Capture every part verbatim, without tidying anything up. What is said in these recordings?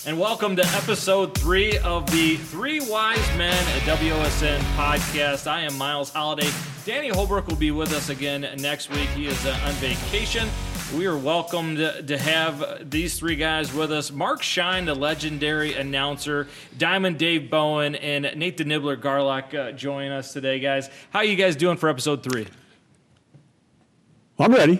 And welcome to episode three of the Three Wise Men at W O S N podcast. I am Miles Holiday. Danny Holbrook will be with us again next week. He is uh, on vacation. We are welcomed to have these three guys with us. Mark Shine, the legendary announcer, Diamond Dave Bowen, and Nate the Nibbler Garlock uh, join us today, guys. How are you guys doing for episode three? I'm ready.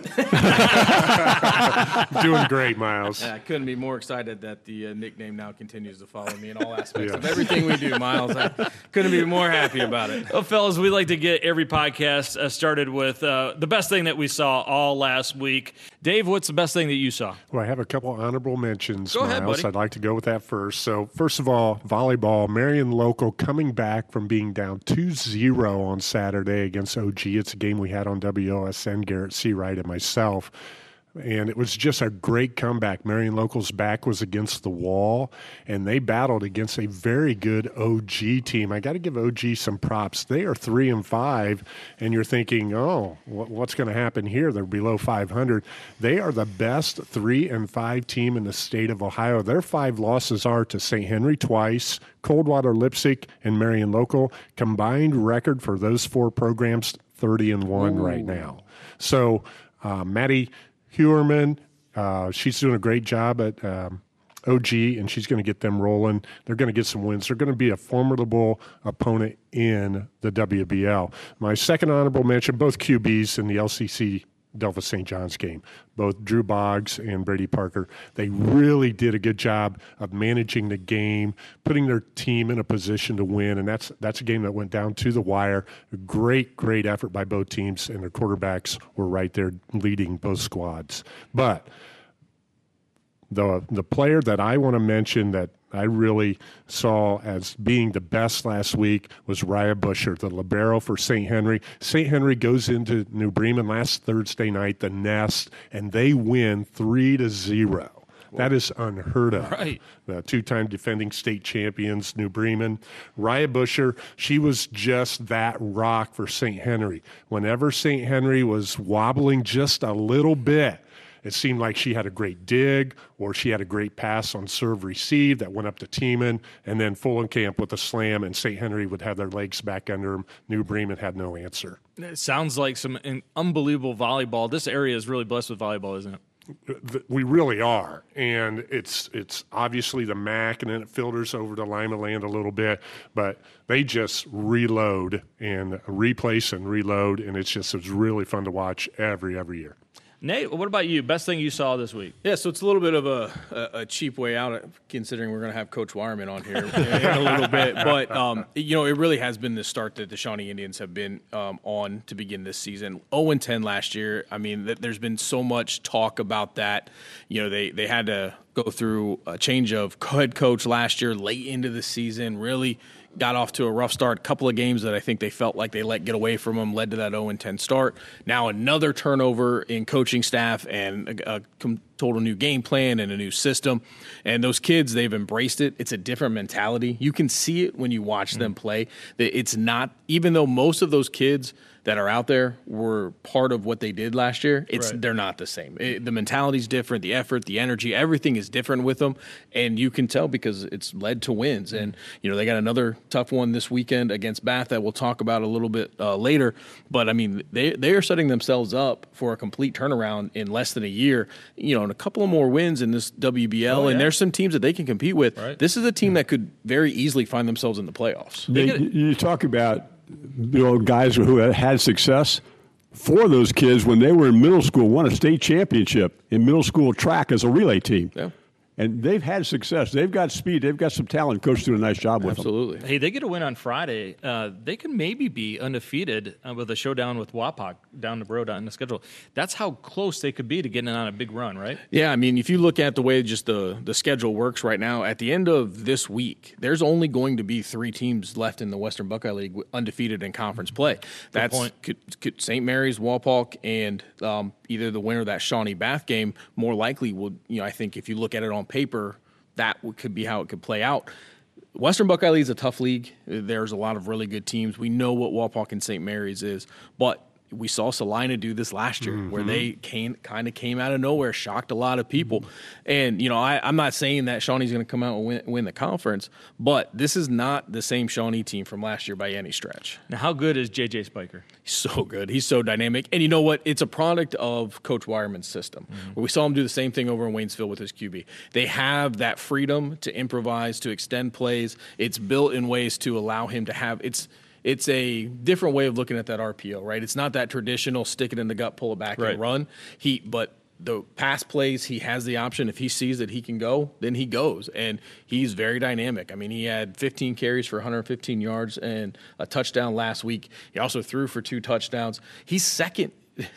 Doing great, Miles. Yeah, I couldn't be more excited that the uh, nickname now continues to follow me in all aspects yeah. of everything we do, Miles. I couldn't be more happy about it. Well, fellas, we like to get every podcast uh, started with uh, the best thing that we saw all last week. Dave, what's the best thing that you saw? Well, I have a couple honorable mentions, go Miles. Ahead, buddy. I'd like to go with that first. So, first of all, volleyball. Marion Local coming back from being down two zero on Saturday against O G. It's a game we had on W O S N, Garrett Seawright and myself. And it was just a great comeback. Marion Local's back was against the wall, and they battled against a very good O G team. I got to give O G some props. They are three and five, and you're thinking, oh, what's going to happen here? They're below five hundred. They are the best three and five team in the state of Ohio. Their five losses are to Saint Henry twice, Coldwater Lipsick, and Marion Local. Combined record for those four programs, thirty and one right now. So, uh, Maddie Hewerman, uh, she's doing a great job at um, O G, and she's going to get them rolling. They're going to get some wins. They're going to be a formidable opponent in the W B L. My second honorable mention, both Q Bs in the L C C Delphos Saint John's game, both Drew Boggs and Brady Parker. They really did a good job of managing the game, putting their team in a position to win, and that's that's a game that went down to the wire. A great, great effort by both teams, and their quarterbacks were right there leading both squads. But the the player that I want to mention that I really saw as being the best last week was Raya Busher, the libero for Saint Henry. Saint Henry goes into New Bremen last Thursday night, the Nest, and they win three to zero. That is unheard of. Right. The two-time defending state champions, New Bremen. Raya Busher, she was just that rock for Saint Henry. Whenever Saint Henry was wobbling just a little bit, it seemed like she had a great dig or she had a great pass on serve receive that went up to Tiemann, and then Fullenkamp with a slam, and Saint Henry would have their legs back under them. New Bremen had no answer. It sounds like some unbelievable volleyball. This area is really blessed with volleyball, isn't it? We really are, and it's it's obviously the M A C, and then it filters over to Lima Land a little bit, but they just reload and replace and reload, and it's just it's really fun to watch every every year. Nate, what about you? Best thing you saw this week? Yeah, so it's a little bit of a, a, a cheap way out, considering we're going to have Coach Wireman on here in a little bit. But, um, you know, it really has been the start that the Shawnee Indians have been um, on to begin this season. oh and ten last year. I mean, th- there's been so much talk about that. You know, they, they had to go through a change of head coach last year, late into the season, really got off to a rough start. A couple of games that I think they felt like they let get away from them led to that oh and ten start. Now another turnover in coaching staff and a, a total new game plan and a new system. And those kids, they've embraced it. It's a different mentality. You can see it when you watch mm-hmm. them play. It's not, even though most of those kids that are out there were part of what they did last year, it's right. they're not the same. It, the mentality's different, the effort, the energy, everything is different with them, and you can tell because it's led to wins. And, you know, they got another tough one this weekend against Bath that we'll talk about a little bit uh, later. But, I mean, they they are setting themselves up for a complete turnaround in less than a year, you know, and a couple of more wins in this W B L, oh, yeah. and there's some teams that they can compete with. Right. This is a team that could very easily find themselves in the playoffs. They, you talk about you know, guys who had success. Four of those kids, when they were in middle school, won a state championship in middle school track as a relay team. Yeah. And they've had success. They've got speed. They've got some talent. Coach doing a nice job with Absolutely. them. Absolutely. Hey, they get a win on Friday. Uh, they can maybe be undefeated uh, with a showdown with Wapak down the road on the schedule. That's how close they could be to getting on a big run, right? Yeah, I mean, if you look at the way just the, the schedule works right now, at the end of this week, there's only going to be three teams left in the Western Buckeye League undefeated in conference play. That's Saint Mary's, Wapak, and um, either the winner of that Shawnee Bath game more likely would, you know, I think if you look at it on paper, that could be how it could play out. Western Buckeye League is a tough league. There's a lot of really good teams. We know what Wapak and Saint Mary's is, but we saw Salina do this last year, mm-hmm. where they came kind of came out of nowhere, shocked a lot of people. And, you know, I, I'm not saying that Shawnee's going to come out and win, win the conference, but this is not the same Shawnee team from last year by any stretch. Now, how good is J J Spiker? He's so good. He's so dynamic. And you know what? It's a product of Coach Wireman's system. Mm-hmm. Where we saw him do the same thing over in Waynesville with his Q B. They have that freedom to improvise, to extend plays. It's built in ways to allow him to have – it's – It's a different way of looking at that R P O, right? It's not that traditional stick it in the gut, pull it back, right. and run. He, but the pass plays, he has the option. If he sees that he can go, then he goes, and he's very dynamic. I mean, he had fifteen carries for one hundred fifteen yards and a touchdown last week. He also threw for two touchdowns. He's second.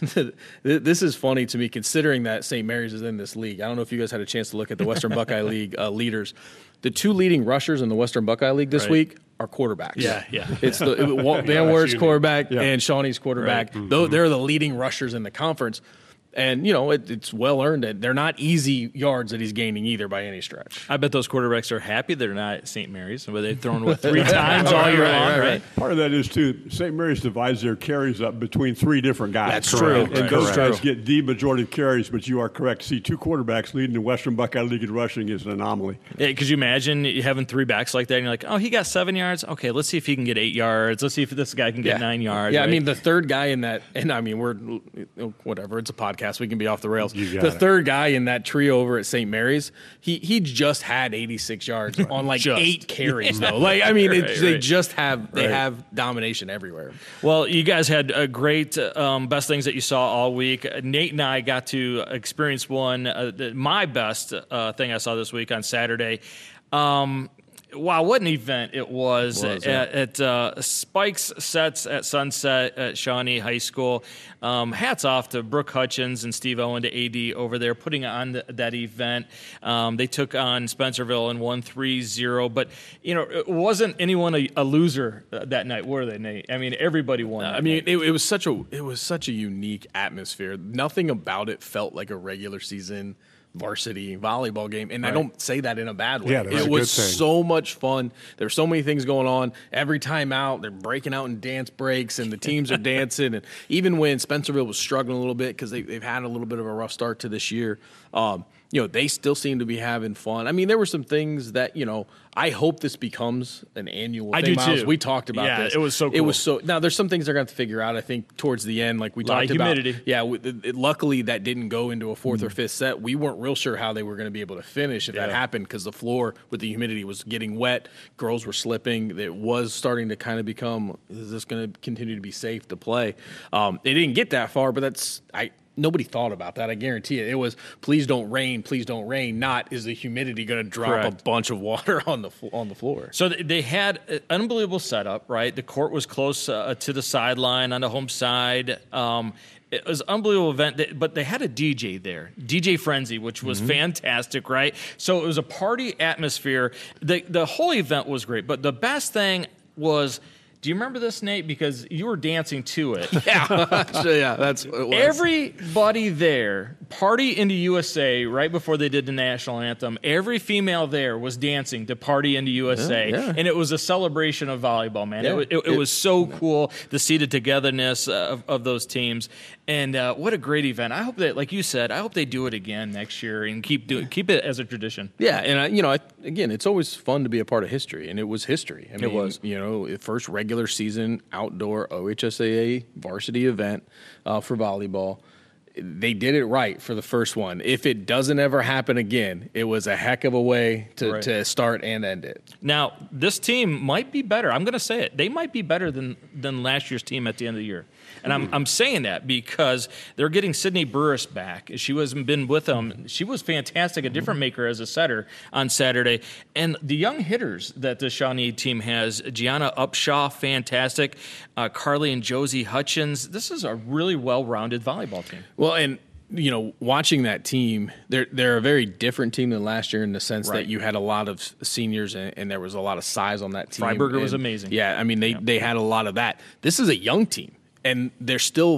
This is funny to me, considering that Saint Mary's is in this league. I don't know if you guys had a chance to look at the Western Buckeye League uh, leaders. The two leading rushers in the Western Buckeye League this right. week are quarterbacks. Yeah, yeah. It's the it, Van yeah, Wert's quarterback yeah. and Shawnee's quarterback. Right. Mm-hmm. Though they're the leading rushers in the conference. And, you know, it, it's well earned. That they're not easy yards that he's gaining either by any stretch. I bet those quarterbacks are happy they're not at Saint Mary's, where they've thrown, what, three times all year right, long, right, right? right. Part of that is, too, Saint Mary's divides their carries up between three different guys. That's true. And Right. those Correct. guys get the majority of carries, but you are correct. See, two quarterbacks leading the Western Buckeye League in rushing is an anomaly. Yeah, could you imagine having three backs like that, and you're like, oh, he got seven yards? Okay, let's see if he can get eight yards. Let's see if this guy can get Yeah. nine yards. Yeah, right? I mean, the third guy in that, and I mean, we're, whatever, it's a podcast. We can be off the rails. You got the it. third guy in that trio over at Saint Mary's, he he just had eighty-six yards on like Just. eight carries, though. Like, I mean, Right, it, they right. just have, they Right. have domination everywhere. Well, you guys had a great um, best things that you saw all week. Nate and I got to experience one, uh, the, my best uh, thing I saw this week on Saturday. Um, wow, what an event it was, Was at, it? at uh, Spikes Sets at Sunset at Shawnee High School. Um, hats off to Brooke Hutchins and Steve Owen, to A D over there, putting on the, that event. Um, they took on Spencerville and won three zero. But, you know, it wasn't anyone a, a loser that night, were they, Nate? I mean, everybody won. I that mean, night. it, it was such a it was such a unique atmosphere. Nothing about it felt like a regular season varsity volleyball game, and I don't say that in a bad way. Yeah, that's it a was good thing. so much fun. There's so many things going on. Every time out, they're breaking out in dance breaks, and the teams are dancing. And even when Spencerville was struggling a little bit because they, they've had a little bit of a rough start to this year, um, you know, they still seem to be having fun. I mean, there were some things that, you know, I hope this becomes an annual I thing, do Miles. too. We talked about Yeah, this. it was so It cool. was so. Now, there's some things they're going to have to figure out, I think, towards the end, like we Lot talked of about. humidity. Yeah, we, it, it- luckily that didn't go into a fourth or fifth set. We weren't real sure how they were going to be able to finish if that Yeah. happened because the floor with the humidity was getting wet. Girls were slipping. It was starting to kind of become, is this going to continue to be safe to play? Um, they didn't get that far, but that's I. Nobody thought about that. I guarantee it. It was, please don't rain, please don't rain. Not, is the humidity going to drop Correct. a bunch of water on the fl- on the floor? So th- they had an unbelievable setup, right? The court was close uh, to the sideline on the home side. Um, it was an unbelievable event, They- but they had a D J there, D J Frenzy, which was fantastic, right? So it was a party atmosphere. The the whole event was great, but the best thing was, do you remember this, Nate? Because you were dancing to it. Yeah, so, yeah, that's what it was. Everybody there, Party in the U S A, right before they did the national anthem, every female there was dancing to Party in the U S A. Yeah, yeah. And it was a celebration of volleyball, man. Yeah. It, wa- it, it It- was so cool, the seated togetherness uh, of, of those teams. And uh, what a great event. I hope that, like you said, I hope they do it again next year and keep do, keep it as a tradition. Yeah, and I, you know, I, again, it's always fun to be a part of history, and it was history. I mean, was. You know, first regular season outdoor O H S A A varsity event uh, for volleyball. They did it right for the first one. If it doesn't ever happen again, it was a heck of a way to, Right. to start and end it. Now, this team might be better. I'm going to say it. They might be better than than last year's team at the end of the year. And I'm I'm saying that because they're getting Sydney Burris back. She hasn't been with them. She was fantastic, a different maker as a setter on Saturday. And the young hitters that the Shawnee team has, Gianna Upshaw, fantastic. Uh, Carly and Josie Hutchins. This is a really well-rounded volleyball team. Well, and you know, watching that team, they're they're a very different team than last year in the sense Right. that you had a lot of seniors and, and there was a lot of size on that team. Freiberger was And, amazing. Yeah, I mean they they had a lot of that. This is a young team, and they're still f-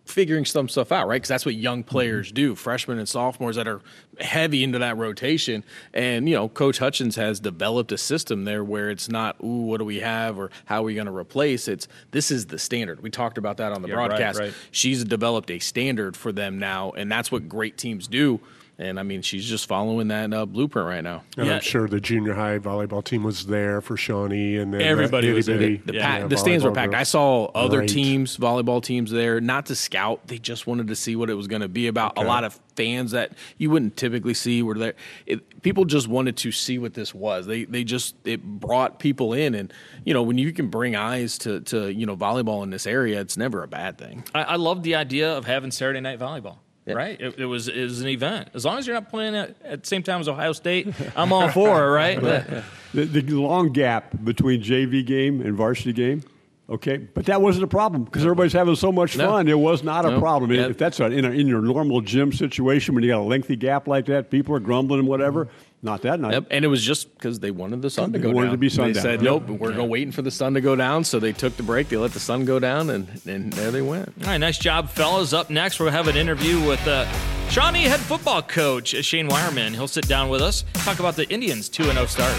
figuring some stuff out, right? Because that's what young players do, freshmen and sophomores that are heavy into that rotation. And, you know, Coach Hutchins has developed a system there where it's not, ooh, what do we have or how are we going to replace? It's this is the standard. We talked about that on the yeah, broadcast. Right, right. She's developed a standard for them now, and that's what great teams do. And, I mean, she's just following that uh, blueprint right now. And yeah. I'm sure the junior high volleyball team was there for Shawnee. And then everybody was there. The, the, yeah, pack, the stands were packed. I saw other Great. teams, volleyball teams there, not to scout. They just wanted to see what it was going to be about. Okay. A lot of fans that you wouldn't typically see were there. It, people just wanted to see what this was. They they just – it brought people in. And, you know, when you can bring eyes to, to you know, volleyball in this area, it's never a bad thing. I, I love the idea of having Saturday night volleyball. Yeah. Right, it, it was it was an event. As long as you're not playing at, at the same time as Ohio State, I'm all for it. Right, the, the long gap between J V game and varsity game. Okay, but that wasn't a problem because everybody's having so much fun. No. It was not a no. problem. Yep. If that's a, in, a, in your normal gym situation when you got a lengthy gap like that, people are grumbling and whatever. Not that night. Yep. And it was just because they wanted the sun to they go wanted down. To be sun they down. said, nope, we're going waiting for the sun to go down. So they took the break. They let the sun go down, and, and there they went. All right, nice job, fellas. Up next, we'll have an interview with uh, Shawnee head football coach Shane Wireman. He'll sit down with us, talk about the Indians' two and oh start.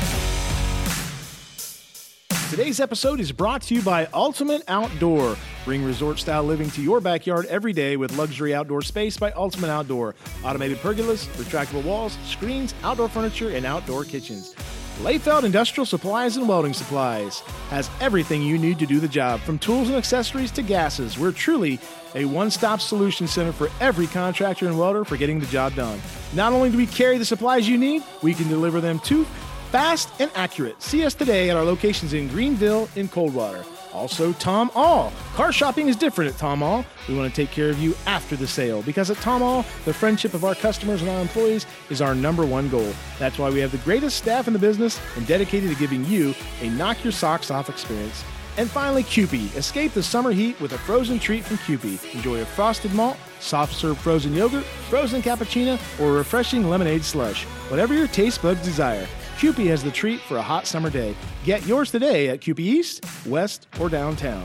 Today's episode is brought to you by Ultimate Outdoor. Bring resort-style living to your backyard every day with luxury outdoor space by Ultimate Outdoor. Automated pergolas, retractable walls, screens, outdoor furniture, and outdoor kitchens. Layfeld Industrial Supplies and Welding Supplies has everything you need to do the job, from tools and accessories to gases. We're truly a one-stop solution center for every contractor and welder for getting the job done. Not only do we carry the supplies you need, we can deliver them too, fast and accurate. See us today at our locations in Greenville and Coldwater. Also, Tom All. Car shopping is different at Tom All. We want to take care of you after the sale because at Tom All, the friendship of our customers and our employees is our number one goal. That's why we have the greatest staff in the business and dedicated to giving you a knock your socks off experience. And finally, Kewpie. Escape the summer heat with a frozen treat from Kewpie. Enjoy a frosted malt, soft serve frozen yogurt, frozen cappuccino, or a refreshing lemonade slush. Whatever your taste buds desire, Kewpie has the treat for a hot summer day. Get yours today at Kewpie East, West, or downtown.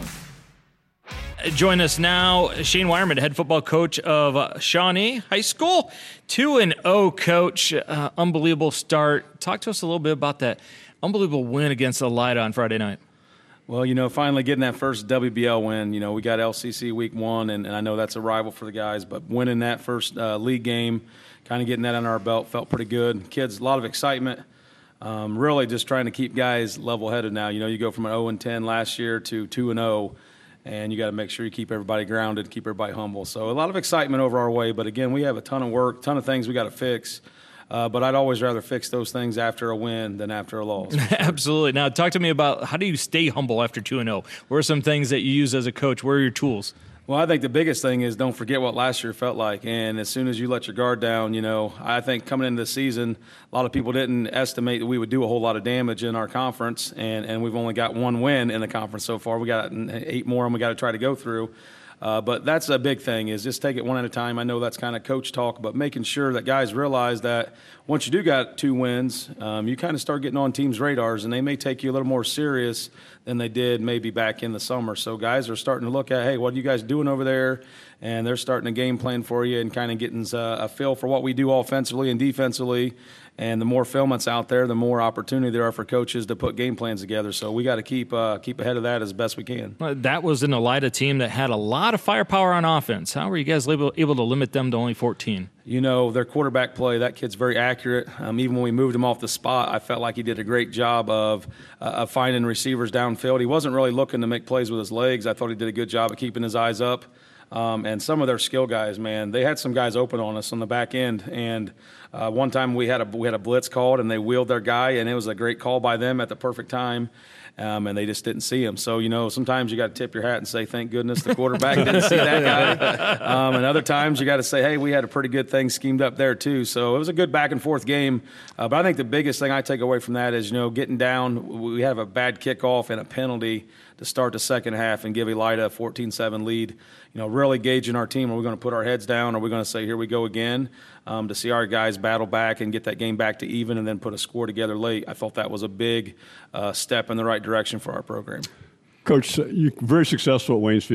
Join us now, Shane Wireman, head football coach of uh, Shawnee High School. two and oh coach, uh, unbelievable start. Talk to us a little bit about that unbelievable win against Elida on Friday night. Well, you know, finally getting that first W B L win. You know, we got L C C week one, and, and I know that's a rival for the guys, but winning that first uh, league game, kind of getting that under our belt, felt pretty good. Kids, a lot of excitement. Um, really just trying to keep guys level-headed now. You know, you go from an oh and ten last year to two and oh, and you got to make sure you keep everybody grounded, keep everybody humble. So a lot of excitement over our way, but again, we have a ton of work, ton of things we got to fix. Uh, but I'd always rather fix those things after a win than after a loss. Absolutely. Now, talk to me about how do you stay humble after two and oh? What are some things that you use as a coach? Where are your tools? Well, I think the biggest thing is don't forget what last year felt like. And as soon as you let your guard down, you know, I think coming into the season, a lot of people didn't estimate that we would do a whole lot of damage in our conference. And, and we've only got one win in the conference so far. We got eight more and we got to try to go through. Uh, but that's a big thing is just take it one at a time. I know that's kind of coach talk, but making sure that guys realize that once you do got two wins, um, you kind of start getting on teams' radars, and they may take you a little more serious than they did maybe back in the summer. So guys are starting to look at, hey, what are you guys doing over there? And they're starting a game plan for you and kind of getting uh, a feel for what we do offensively and defensively. And the more film that's out there, the more opportunity there are for coaches to put game plans together. So we got to keep uh, keep ahead of that as best we can. Well, that was an Elida team that had a lot of firepower on offense. How were you guys able, able to limit them to only fourteen? You know, their quarterback play, that kid's very accurate. Um, even when we moved him off the spot, I felt like he did a great job of, uh, of finding receivers downfield. He wasn't really looking to make plays with his legs. I thought he did a good job of keeping his eyes up. Um, and some of their skill guys, man, they had some guys open on us on the back end. And uh, one time we had a we had a blitz called, and they wheeled their guy, and it was a great call by them at the perfect time. Um, and they just didn't see him. So, you know, sometimes you got to tip your hat and say, thank goodness the quarterback didn't see that guy. Um, and other times you got to say, hey, we had a pretty good thing schemed up there too. So it was a good back and forth game. Uh, but I think the biggest thing I take away from that is, you know, getting down, we have a bad kickoff and a penalty to start the second half and give Elida a fourteen seven lead. You know, really gauging our team. Are we going to put our heads down? Or are we going to say, here we go again? Um, to see our guys battle back and get that game back to even and then put a score together late. I thought that was a big uh, step in the right direction for our program. Coach, you're very successful at Waynesfield.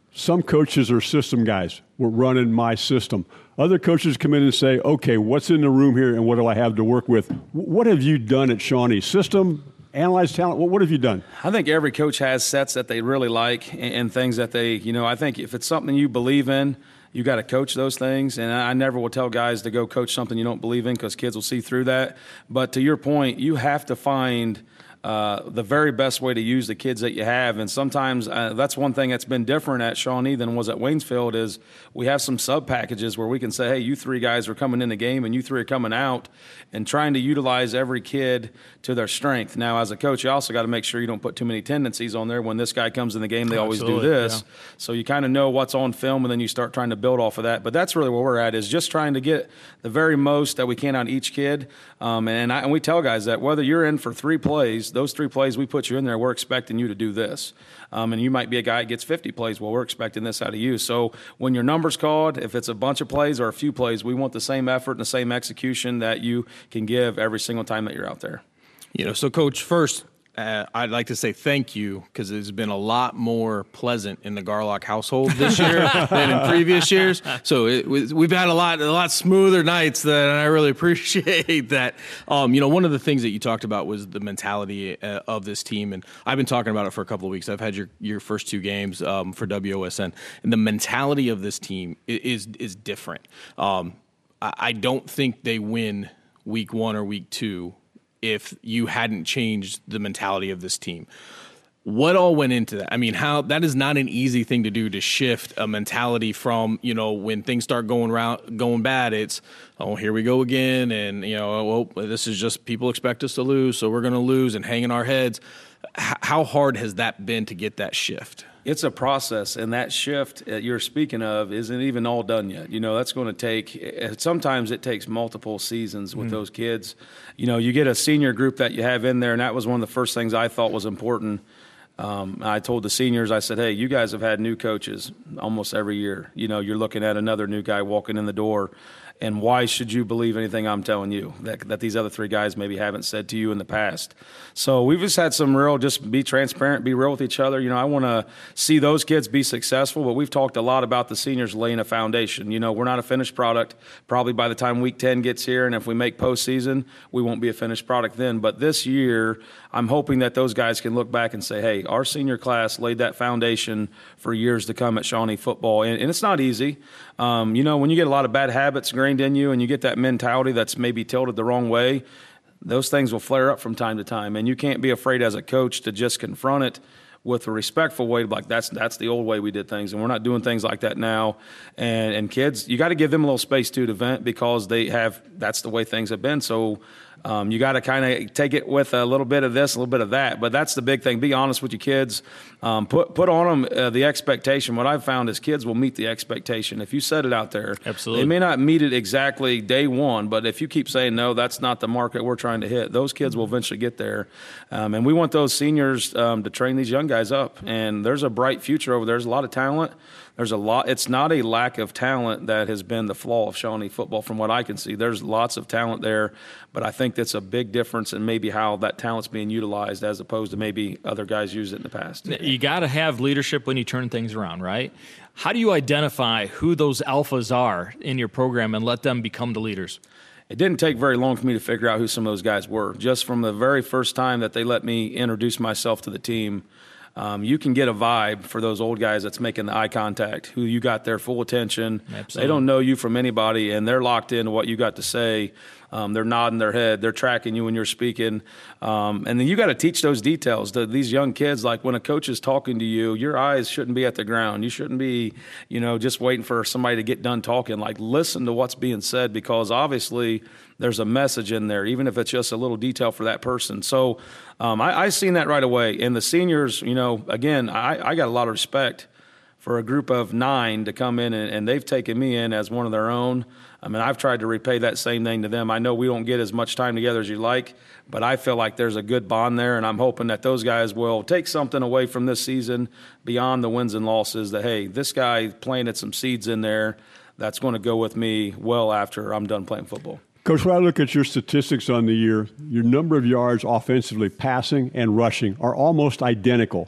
some coaches are system guys. We're running my system. Other coaches come in and say, okay, what's in the room here and what do I have to work with? What have you done at Shawnee? System, analyze talent, what, what have you done? I think every coach has sets that they really like and, and things that they, you know, I think if it's something you believe in, you got to coach those things. And I never will tell guys to go coach something you don't believe in because kids will see through that. But to your point, you have to find Uh, the very best way to use the kids that you have. And sometimes uh, that's one thing that's been different at Shawnee than was at Waynesfield is we have some sub packages where we can say, hey, you three guys are coming in the game and you three are coming out, and trying to utilize every kid to their strength. Now, as a coach, you also got to make sure you don't put too many tendencies on there. When this guy comes in the game, they always Absolutely, do this. yeah. So you kind of know what's on film, and then you start trying to build off of that. But that's really where we're at, is just trying to get the very most that we can on each kid. Um, and, I, and we tell guys that whether you're in for three plays, those three plays we put you in there, we're expecting you to do this. Um, and you might be a guy that gets fifty plays. Well, we're expecting this out of you. So when your number's called, if it's a bunch of plays or a few plays, we want the same effort and the same execution that you can give every single time that you're out there. You know, so Coach, first, uh, I'd like to say thank you, because it's been a lot more pleasant in the Garlock household this year than in previous years. So it, we've had a lot, a lot smoother nights, that, and I really appreciate that. Um, you know, one of the things that you talked about was the mentality uh, of this team, and I've been talking about it for a couple of weeks. I've had your, your first two games um, for W O S N, and the mentality of this team is is different. Um, I, I don't think they win week one or week two if you hadn't changed the mentality of this team. What all went into that? I mean, how that is not an easy thing to do, to shift a mentality from, you know, when things start going round, going bad, it's, oh, here we go again. And, you know, well, this is just, people expect us to lose, so we're going to lose, and hanging our heads. H- how hard has that been to get that shift? It's a process, and that shift that you're speaking of isn't even all done yet. You know, that's going to take, sometimes it takes multiple seasons with mm. those kids. You know, you get a senior group that you have in there, and that was one of the first things I thought was important. Um, I told the seniors, I said, hey, you guys have had new coaches almost every year. You know, you're looking at another new guy walking in the door. And why should you believe anything I'm telling you that, that these other three guys maybe haven't said to you in the past? So we've just had some real, just be transparent, be real with each other. You know, I want to see those kids be successful, but we've talked a lot about the seniors laying a foundation. You know, we're not a finished product. Probably by the time week ten gets here, and if we make postseason, we won't be a finished product then. But this year, I'm hoping that those guys can look back and say, hey, our senior class laid that foundation for years to come at Shawnee football. And, and it's not easy. Um, you know, when you get a lot of bad habits ingrained in you and you get that mentality that's maybe tilted the wrong way, those things will flare up from time to time. And you can't be afraid as a coach to just confront it with a respectful way, like that's that's the old way we did things, and we're not doing things like that now. And and kids, you got to give them a little space too to vent, because they have, that's the way things have been. So um, you got to kind of take it with a little bit of this, a little bit of that. But that's the big thing. Be honest with your kids. Um, put put on them uh, the expectation. What I've found is kids will meet the expectation. If you set it out there, absolutely, they may not meet it exactly day one, but if you keep saying, no, that's not the market we're trying to hit, those kids will eventually get there. Um, and we want those seniors um, to train these young guys up. And there's a bright future over there. There's a lot of talent. There's a lot. It's not a lack of talent that has been the flaw of Shawnee football from what I can see. There's lots of talent there, but I think that's a big difference in maybe how that talent's being utilized as opposed to maybe other guys used it in the past. You got to have leadership when you turn things around, right? How do you identify who those alphas are in your program and let them become the leaders? It didn't take very long for me to figure out who some of those guys were. Just from the very first time that they let me introduce myself to the team, Um, you can get a vibe for those old guys that's making the eye contact, who you got their full attention. Absolutely. They don't know you from anybody, and they're locked into what you got to say. Um, they're nodding their head. They're tracking you when you're speaking. Um, and then you got to teach those details to these young kids. Like when a coach is talking to you, your eyes shouldn't be at the ground. You shouldn't be, you know, just waiting for somebody to get done talking. Like listen to what's being said, because obviously there's a message in there, even if it's just a little detail for that person. So um, I, I seen that right away. And the seniors, you know, again, I, I got a lot of respect for a group of nine to come in, and, and they've taken me in as one of their own. I mean, I've tried to repay that same thing to them. I know we don't get as much time together as you like, but I feel like there's a good bond there, and I'm hoping that those guys will take something away from this season beyond the wins and losses, that, hey, this guy planted some seeds in there that's going to go with me well after I'm done playing football. Coach, when I look at your statistics on the year, your number of yards offensively, passing and rushing, are almost identical.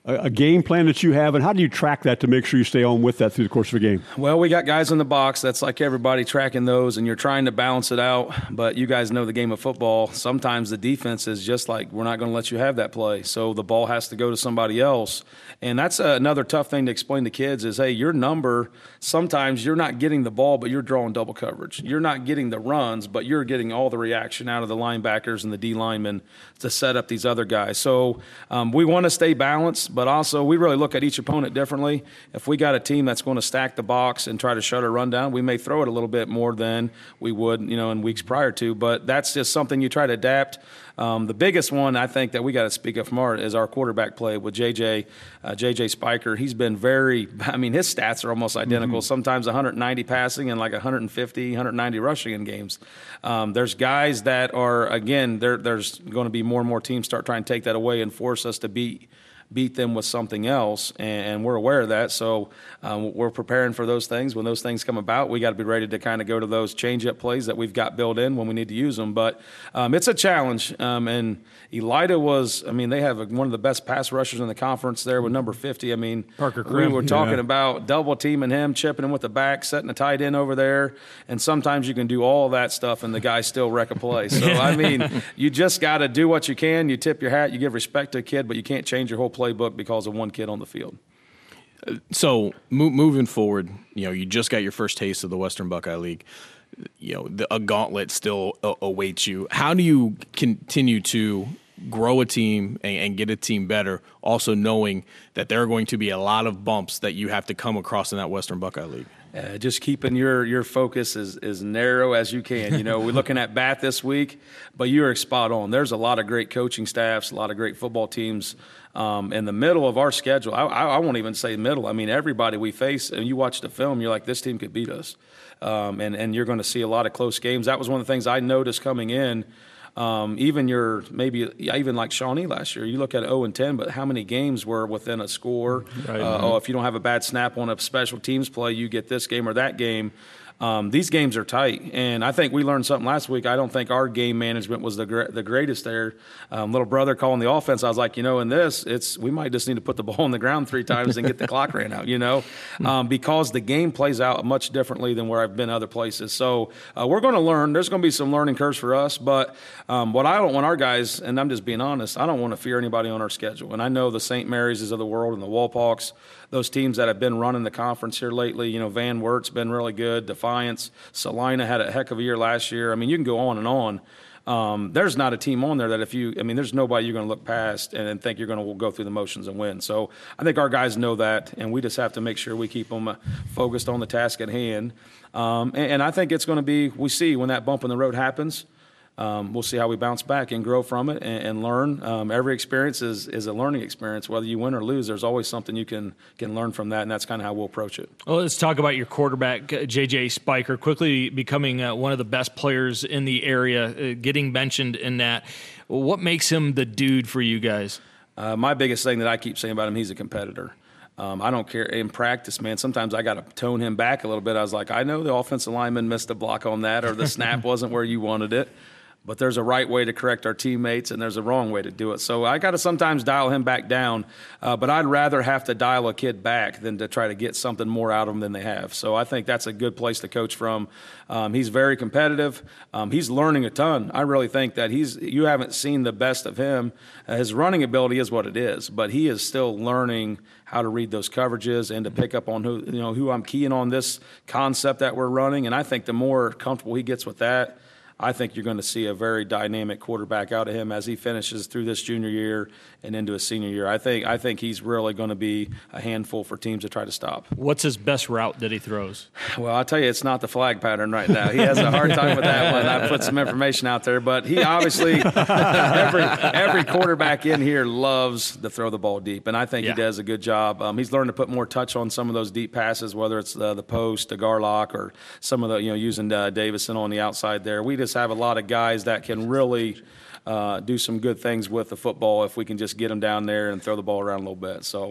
a, a game plan that you have, and how do you track that to make sure you stay on with that through the course of a game? Well, we got guys in the box. That's like everybody tracking those, and you're trying to balance it out. But you guys know the game of football. Sometimes the defense is just like, we're not going to let you have that play. So the ball has to go to somebody else. And that's uh, another tough thing to explain to kids is, hey, your number, sometimes you're not getting the ball, but you're drawing double coverage. You're not getting the runs, but you're getting all the reaction out of the linebackers and the D linemen to set up these other guys. So um, we want to stay balanced, but also we really look at each opponent differently. If we got a team that's going to stack the box and try to shut a run down, we may throw it a little bit more than we would, you know, in weeks prior to. But that's just something you try to adapt. Um, the biggest one I think that we got to speak of from our is our quarterback play with J J, uh, J J Spiker. He's been very, I mean, his stats are almost identical. Mm-hmm. Sometimes one hundred ninety passing and like one hundred fifty, one hundred ninety rushing in games. Um, there's guys that are, again, there, there's going to be more and more teams start trying to take that away and force us to beat beat them with something else, and, and we're aware of that. So um, we're preparing for those things. When those things come about, we got to be ready to kind of go to those change-up plays that we've got built in when we need to use them. But um, it's a challenge, um, and Elida was, I mean, they have a, one of the best pass rushers in the conference there with number fifty. I mean, Parker we Krim, were talking yeah. about double teaming him, chipping him with the back, setting a tight end over there, and sometimes you can do all that stuff and the guy still wreck a play. So, I mean, you just got to do what you can. You tip your hat, you give respect to a kid, but you can't change your whole playbook because of one kid on the field. So mo- moving forward, you know, you just got your first taste of the Western Buckeye League. You know, the, a gauntlet still uh, awaits you. How do you continue to grow a team and, and get a team better, also knowing that there are going to be a lot of bumps that you have to come across in that Western Buckeye League? Uh, just keeping your, your focus as, as narrow as you can. You know, we're looking at Bath this week, but you are spot on. There's a lot of great coaching staffs, a lot of great football teams. Um, in the middle of our schedule, I, I, I won't even say middle. I mean, everybody we face, and you watch the film, you're like, this team could beat us. Um, and, and you're going to see a lot of close games. That was one of the things I noticed coming in. Um, even your maybe even like Shawnee last year, you look at oh and ten, but how many games were within a score? Right. Uh, oh, if you don't have a bad snap on a special teams play, you get this game or that game. Um, these games are tight, and I think we learned something last week. I don't think our game management was the gr- the greatest there. Um, little brother calling the offense, I was like, you know, in this, it's we might just need to put the ball on the ground three times and get the clock ran out, you know, um, because the game plays out much differently than where I've been other places. So uh, we're going to learn. There's going to be some learning curves for us, but um, what I don't want our guys, and I'm just being honest, I don't want to fear anybody on our schedule. And I know the Saint Mary's of the world and the Walpoks, those teams that have been running the conference here lately, you know, Van Wert's been really good. Defiance, Salina had a heck of a year last year. I mean, you can go on and on. Um, there's not a team on there that if you – I mean, there's nobody you're going to look past and, and think you're going to go through the motions and win. So I think our guys know that, and we just have to make sure we keep them uh, focused on the task at hand. Um, and, and I think it's going to be – we see when that bump in the road happens – Um, we'll see how we bounce back and grow from it and, and learn. Um, every experience is, is a learning experience. Whether you win or lose, there's always something you can can learn from that, and that's kind of how we'll approach it. Well, let's talk about your quarterback, J J Spiker, quickly becoming uh, one of the best players in the area, uh, getting mentioned in that. What makes him the dude for you guys? Uh, my biggest thing that I keep saying about him, he's a competitor. Um, I don't care. In practice, man, sometimes I got to tone him back a little bit. I was like, I know the offensive lineman missed a block on that, or the snap wasn't where you wanted it. But there's a right way to correct our teammates, and there's a wrong way to do it. So I got to sometimes dial him back down, uh, but I'd rather have to dial a kid back than to try to get something more out of them than they have. So I think that's a good place to coach from. Um, he's very competitive. Um, he's learning a ton. I really think that he's – you haven't seen the best of him. Uh, his running ability is what it is, but he is still learning how to read those coverages and to pick up on who, you know, who I'm keying on this concept that we're running. And I think the more comfortable he gets with that, I think you're going to see a very dynamic quarterback out of him as he finishes through this junior year and into his senior year. I think I think he's really going to be a handful for teams to try to stop. What's his best route that he throws? Well, I'll tell you, it's not the flag pattern right now. He has a hard time with that one. I put some information out there, but he obviously every every quarterback in here loves to throw the ball deep, and I think yeah. he does a good job. Um, he's learned to put more touch on some of those deep passes, whether it's uh, the post, the Garlock, or some of the you know using uh, Davison on the outside there. We just have a lot of guys that can really uh, do some good things with the football if we can just get them down there and throw the ball around a little bit. So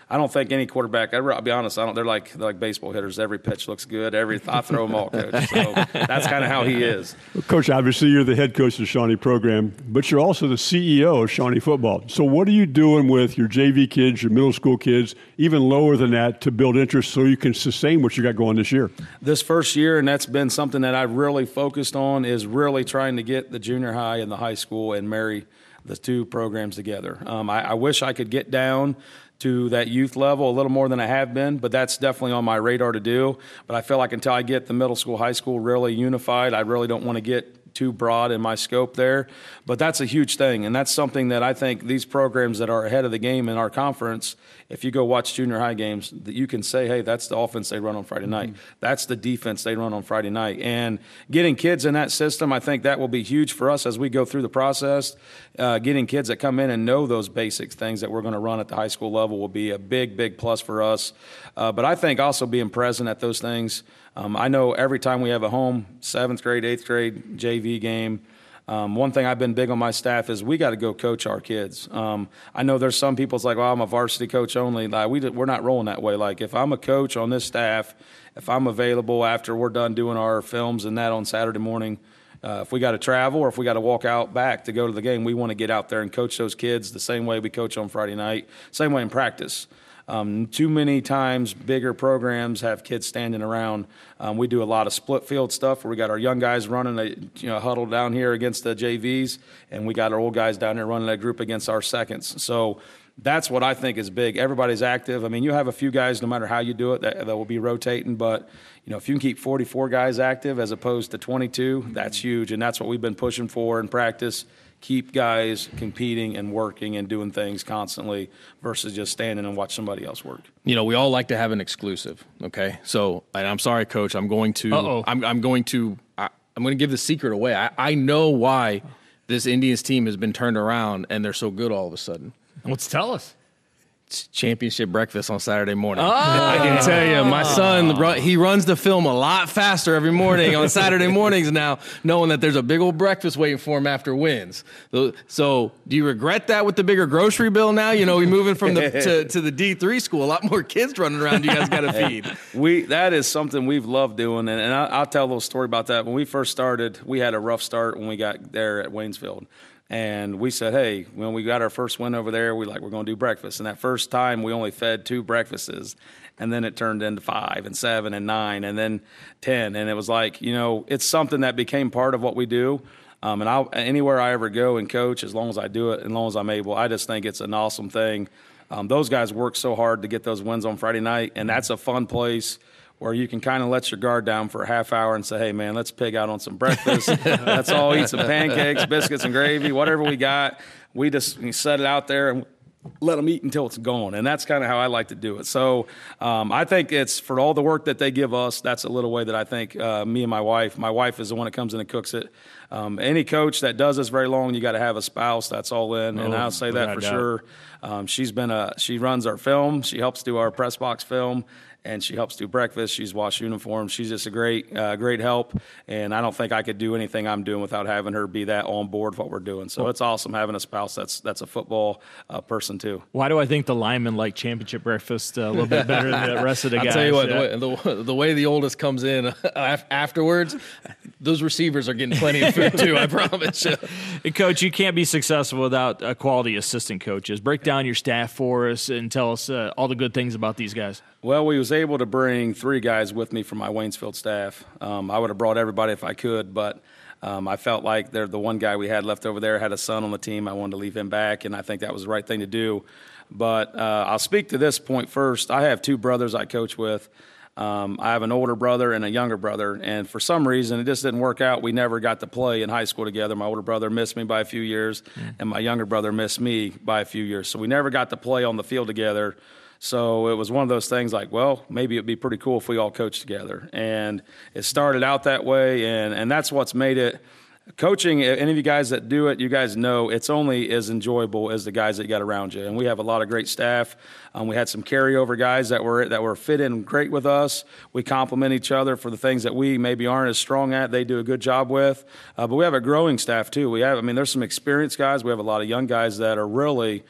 I don't think any quarterback, I'll be honest, I don't. They're like they're like baseball hitters. Every pitch looks good. Every I throw them all, Coach. So that's kind of how he is. Well, Coach, obviously you're the head coach of the Shawnee program, but you're also the C E O of Shawnee football. So what are you doing with your J V kids, your middle school kids, even lower than that, to build interest so you can sustain what you got going this year? This first year, and that's been something that I've really focused on, is really trying to get the junior high and the high school and marry the two programs together. Um, I, I wish I could get down to that youth level a little more than I have been, but that's definitely on my radar to do. But I feel like until I get the middle school, high school really unified, I really don't want to get too broad in my scope there. But that's a huge thing, and that's something that I think these programs that are ahead of the game in our conference, if you go watch junior high games, that you can say, hey, that's the offense they run on Friday night. Mm-hmm. That's the defense they run on Friday night. And getting kids in that system, I think that will be huge for us as we go through the process. Uh, getting kids that come in and know those basic things that we're going to run at the high school level will be a big, big plus for us. Uh, but I think also being present at those things. Um, I know every time we have a home seventh grade, eighth grade J V game, um, one thing I've been big on my staff is we got to go coach our kids. Um, I know there's some people it's like, well, I'm a varsity coach only. Like, we, we're not rolling that way. Like, if I'm a coach on this staff, if I'm available after we're done doing our films and that on Saturday morning, uh, if we got to travel or if we got to walk out back to go to the game, we want to get out there and coach those kids the same way we coach on Friday night, same way in practice. Um, too many times bigger programs have kids standing around. Um, we do a lot of split field stuff where we got our young guys running a you know huddle down here against the J Vs, and we got our old guys down there running a group against our seconds. So that's what I think is big. Everybody's active. I mean, you have a few guys, no matter how you do it, that, that will be rotating. But, you know, if you can keep forty-four guys active as opposed to twenty-two, that's huge. And that's what we've been pushing for in practice. Keep guys competing and working and doing things constantly versus just standing and watch somebody else work. You know, we all like to have an exclusive, okay? So, and I'm sorry, Coach, I'm going to Uh-oh. I'm I'm going to I, I'm going to give the secret away. I, I know why this Indians team has been turned around and they're so good all of a sudden. Let's tell us. It's championship breakfast on Saturday morning. Oh. I can tell you, my son, he runs the film a lot faster every morning on Saturday mornings now, knowing that there's a big old breakfast waiting for him after wins. So, so do you regret that with the bigger grocery bill now? You know, we're moving from the to, to the D three school. A lot more kids running around you guys got to feed. We That is something we've loved doing, and, and I, I'll tell a little story about that. When we first started, we had a rough start when we got there at Waynesfield. And we said, hey, when we got our first win over there, we like, we're going to do breakfast. And that first time, we only fed two breakfasts. And then it turned into five and seven and nine and then ten. And it was like, you know, it's something that became part of what we do. Um, and I'll, anywhere I ever go and coach, as long as I do it, as long as I'm able, I just think it's an awesome thing. Um, those guys work so hard to get those wins on Friday night, and that's a fun place where you can kind of let your guard down for a half hour and say, hey, man, let's pig out on some breakfast. Let's all eat some pancakes, biscuits, and gravy, whatever we got. We just we set it out there and let them eat until it's gone. And that's kind of how I like to do it. So um, I think it's for all the work that they give us, that's a little way that I think uh, me and my wife, my wife is the one that comes in and cooks it. Um, any coach that does this very long, you got to have a spouse that's all in. Oh, and I'll say that for doubt. sure. Um, she's been a, she runs our film. She helps do our press box film. And she helps do breakfast. She's washed uniforms. She's just a great, uh, great help. And I don't think I could do anything I'm doing without having her be that on board with what we're doing. So it's awesome having a spouse that's that's a football uh, person too. Why do I think the linemen like championship breakfast uh, a little bit better than the rest of the guys? I'll tell you what, yeah. the, way, the, the way the oldest comes in afterwards, those receivers are getting plenty of food too, I promise you. Hey, Coach, you can't be successful without uh, quality assistant coaches. Break down your staff for us and tell us uh, all the good things about these guys. Well, we was able to bring three guys with me from my Waynesfield staff. Um, I would have brought everybody if I could, but um, I felt like they're the one guy we had left over there had a son on the team. I wanted to leave him back, and I think that was the right thing to do. But uh, I'll speak to this point first. I have two brothers I coach with. Um, I have an older brother and a younger brother, and for some reason it just didn't work out. We never got to play in high school together. My older brother missed me by a few years, mm. and my younger brother missed me by a few years. So we never got to play on the field together. So it was one of those things like, well, maybe it'd be pretty cool if we all coached together. And it started out that way, and, and that's what's made it. Coaching, any of you guys that do it, you guys know it's only as enjoyable as the guys that you got around you. And we have a lot of great staff. Um, we had some carryover guys that were that were fit in great with us. We complement each other for the things that we maybe aren't as strong at. They do a good job with. Uh, but we have a growing staff too. We have, I mean, there's some experienced guys. We have a lot of young guys that are really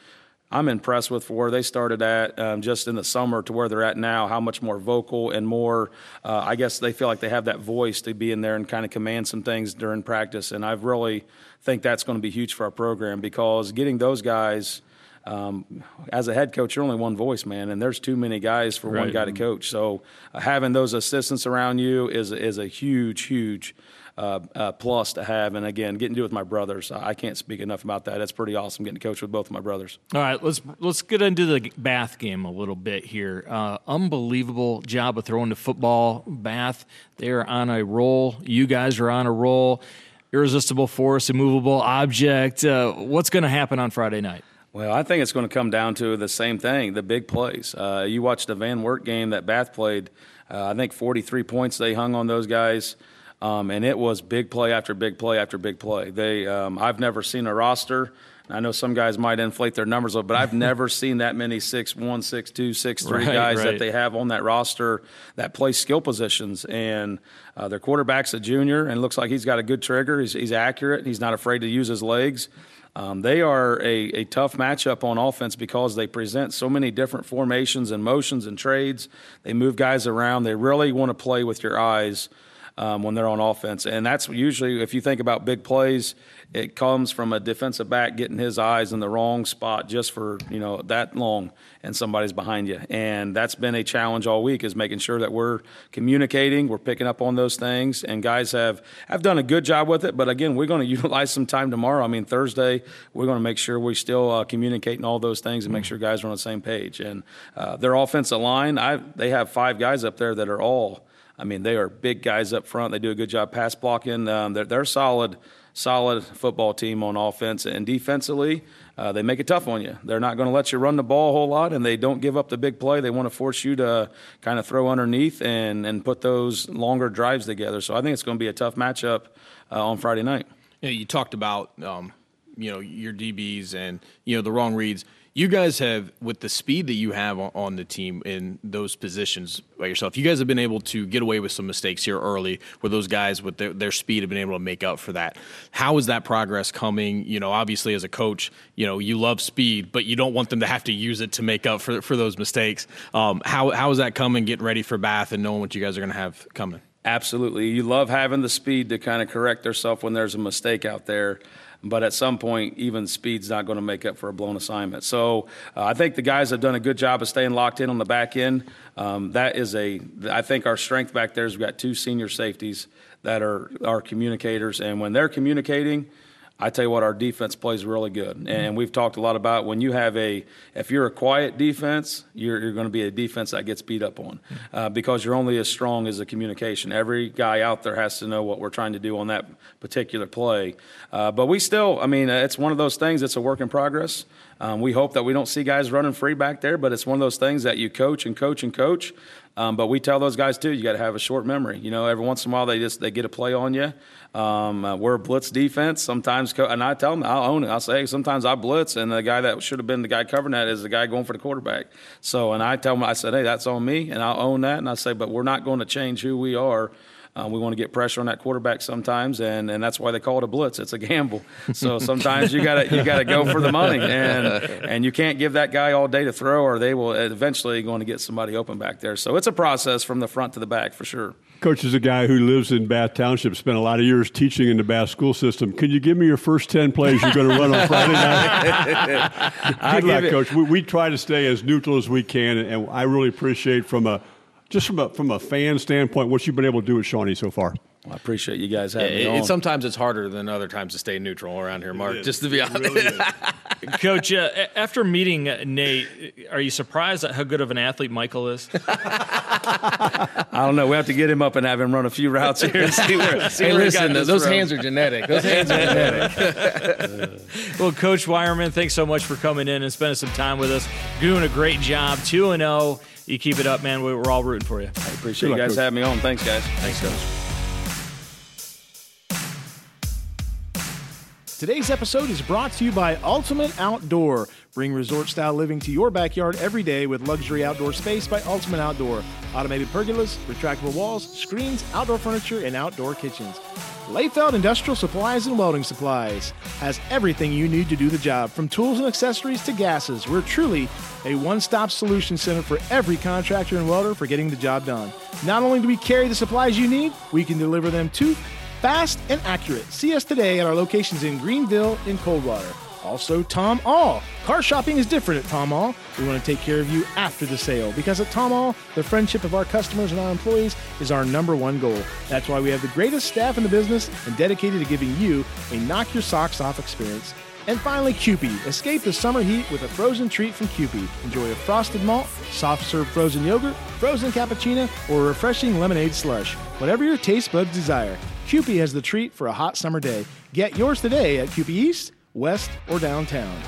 I'm impressed with where they started at um, just in the summer to where they're at now, how much more vocal and more, uh, I guess they feel like they have that voice to be in there and kind of command some things during practice. And I really think that's going to be huge for our program, because getting those guys, um, as a head coach, you're only one voice, man, and there's too many guys for right. one guy to coach. So uh, having those assistants around you is, is a huge, huge Uh, uh, plus to have. And again, getting to do with my brothers, I can't speak enough about that. It's pretty awesome getting to coach with both of my brothers. All right, let's let's get into the Bath game a little bit here. Uh, unbelievable job of throwing the football. Bath, they are on a roll. You guys are on a roll. Irresistible force, immovable object. Uh, what's going to happen on Friday night? Well, I think it's going to come down to the same thing, the big plays. Uh, you watched the Van Wert game that Bath played. Uh, I think forty-three points they hung on those guys. Um, and it was big play after big play after big play. They, um, I've never seen a roster. I know some guys might inflate their numbers, but I've never seen that many six one, six two, six three right, guys right. that they have on that roster that play skill positions. And uh, their quarterback's a junior, and looks like he's got a good trigger. He's, he's accurate. He's not afraid to use his legs. Um, they are a, a tough matchup on offense because they present so many different formations and motions and trades. They move guys around. They really want to play with your eyes Um, when they're on offense. And that's usually, if you think about big plays, it comes from a defensive back getting his eyes in the wrong spot just for, you know, that long, and somebody's behind you. And that's been a challenge all week, is making sure that we're communicating, we're picking up on those things, and guys have, have done a good job with it. But again, we're going to utilize some time tomorrow. I mean, Thursday, we're going to make sure we still uh, communicating all those things and make sure guys are on the same page. And uh, their offensive line, I they have five guys up there that are all, I mean, they are big guys up front. They do a good job pass blocking. Um, they're, they're a solid, solid football team on offense. And defensively, uh, they make it tough on you. They're not going to let you run the ball a whole lot, and they don't give up the big play. They want to force you to kind of throw underneath and, and put those longer drives together. So I think it's going to be a tough matchup uh, on Friday night. You know, you talked about, um, you know, your D Bs and, you know, the wrong reads. You guys have, with the speed that you have on the team in those positions by yourself, you guys have been able to get away with some mistakes here early where those guys with their, their speed have been able to make up for that. How is that progress coming? You know, obviously as a coach, you know, you love speed, but you don't want them to have to use it to make up for, for those mistakes. Um, how, how is that coming, getting ready for Bath and knowing what you guys are going to have coming? Absolutely. You love having the speed to kind of correct yourself when there's a mistake out there. But at some point, even speed's not going to make up for a blown assignment. So uh, I think the guys have done a good job of staying locked in on the back end. Um, that is a – I think our strength back there is we've got two senior safeties that are our communicators. And when they're communicating, I tell you what, our defense plays really good. And we've talked a lot about when you have a – if you're a quiet defense, you're, you're going to be a defense that gets beat up on uh, because you're only as strong as the communication. Every guy out there has to know what we're trying to do on that particular play. Uh, but we still – I mean, it's one of those things that's a work in progress. Um, we hope that we don't see guys running free back there, but it's one of those things that you coach and coach and coach. Um, but we tell those guys too, you got to have a short memory. You know, every once in a while they just they get a play on you. Um, uh, we're a blitz defense sometimes, co- and I tell them I'll own it. I'll say hey, sometimes I blitz, and the guy that should have been the guy covering that is the guy going for the quarterback. So, and I tell them I said, hey, that's on me, and I'll own that. And I say, but we're not going to change who we are. Uh, we want to get pressure on that quarterback sometimes, and, and that's why they call it a blitz. It's a gamble. So sometimes you got to you got to go for the money, and and you can't give that guy all day to throw, or they will eventually going to get somebody open back there. So it's a process from the front to the back for sure. Coach is a guy who lives in Bath Township, spent a lot of years teaching in the Bath school system. Can you give me your first ten plays you're going to run on Friday night? Good luck, it. Coach. We, we try to stay as neutral as we can, and I really appreciate from a Just from a from a fan standpoint, what you've been able to do with Shawnee so far. Well, I appreciate you guys having yeah, me it, on. It, sometimes it's harder than other times to stay neutral around here, Mark, just to be honest. Really Coach, uh, after meeting Nate, are you surprised at how good of an athlete Michael is? I don't know. We have to get him up and have him run a few routes here and see where, see hey, where listen, those those hands are genetic. Those hands are genetic. Well, Coach Wireman, thanks so much for coming in and spending some time with us. Doing a great job, two and oh. You keep it up, man. We're all rooting for you. I appreciate you guys having me on. Thanks, guys. Thanks, Coach. Today's episode is brought to you by Ultimate Outdoor. Bring resort-style living to your backyard every day with luxury outdoor space by Ultimate Outdoor. Automated pergolas, retractable walls, screens, outdoor furniture, and outdoor kitchens. Layfeld Industrial Supplies and Welding Supplies has everything you need to do the job, from tools and accessories to gases. We're truly a one-stop solution center for every contractor and welder for getting the job done. Not only do we carry the supplies you need, we can deliver them too, fast and accurate. See us today at our locations in Greenville and Coldwater. Also, Tom All. Car shopping is different at Tom All. We want to take care of you after the sale, because at Tom All, the friendship of our customers and our employees is our number one goal. That's why we have the greatest staff in the business and dedicated to giving you a knock your socks off experience. And finally, Kewpie. Escape the summer heat with a frozen treat from Kewpie. Enjoy a frosted malt, soft serve frozen yogurt, frozen cappuccino, or a refreshing lemonade slush. Whatever your taste buds desire, Kewpie has the treat for a hot summer day. Get yours today at Kewpie East, West, or downtown.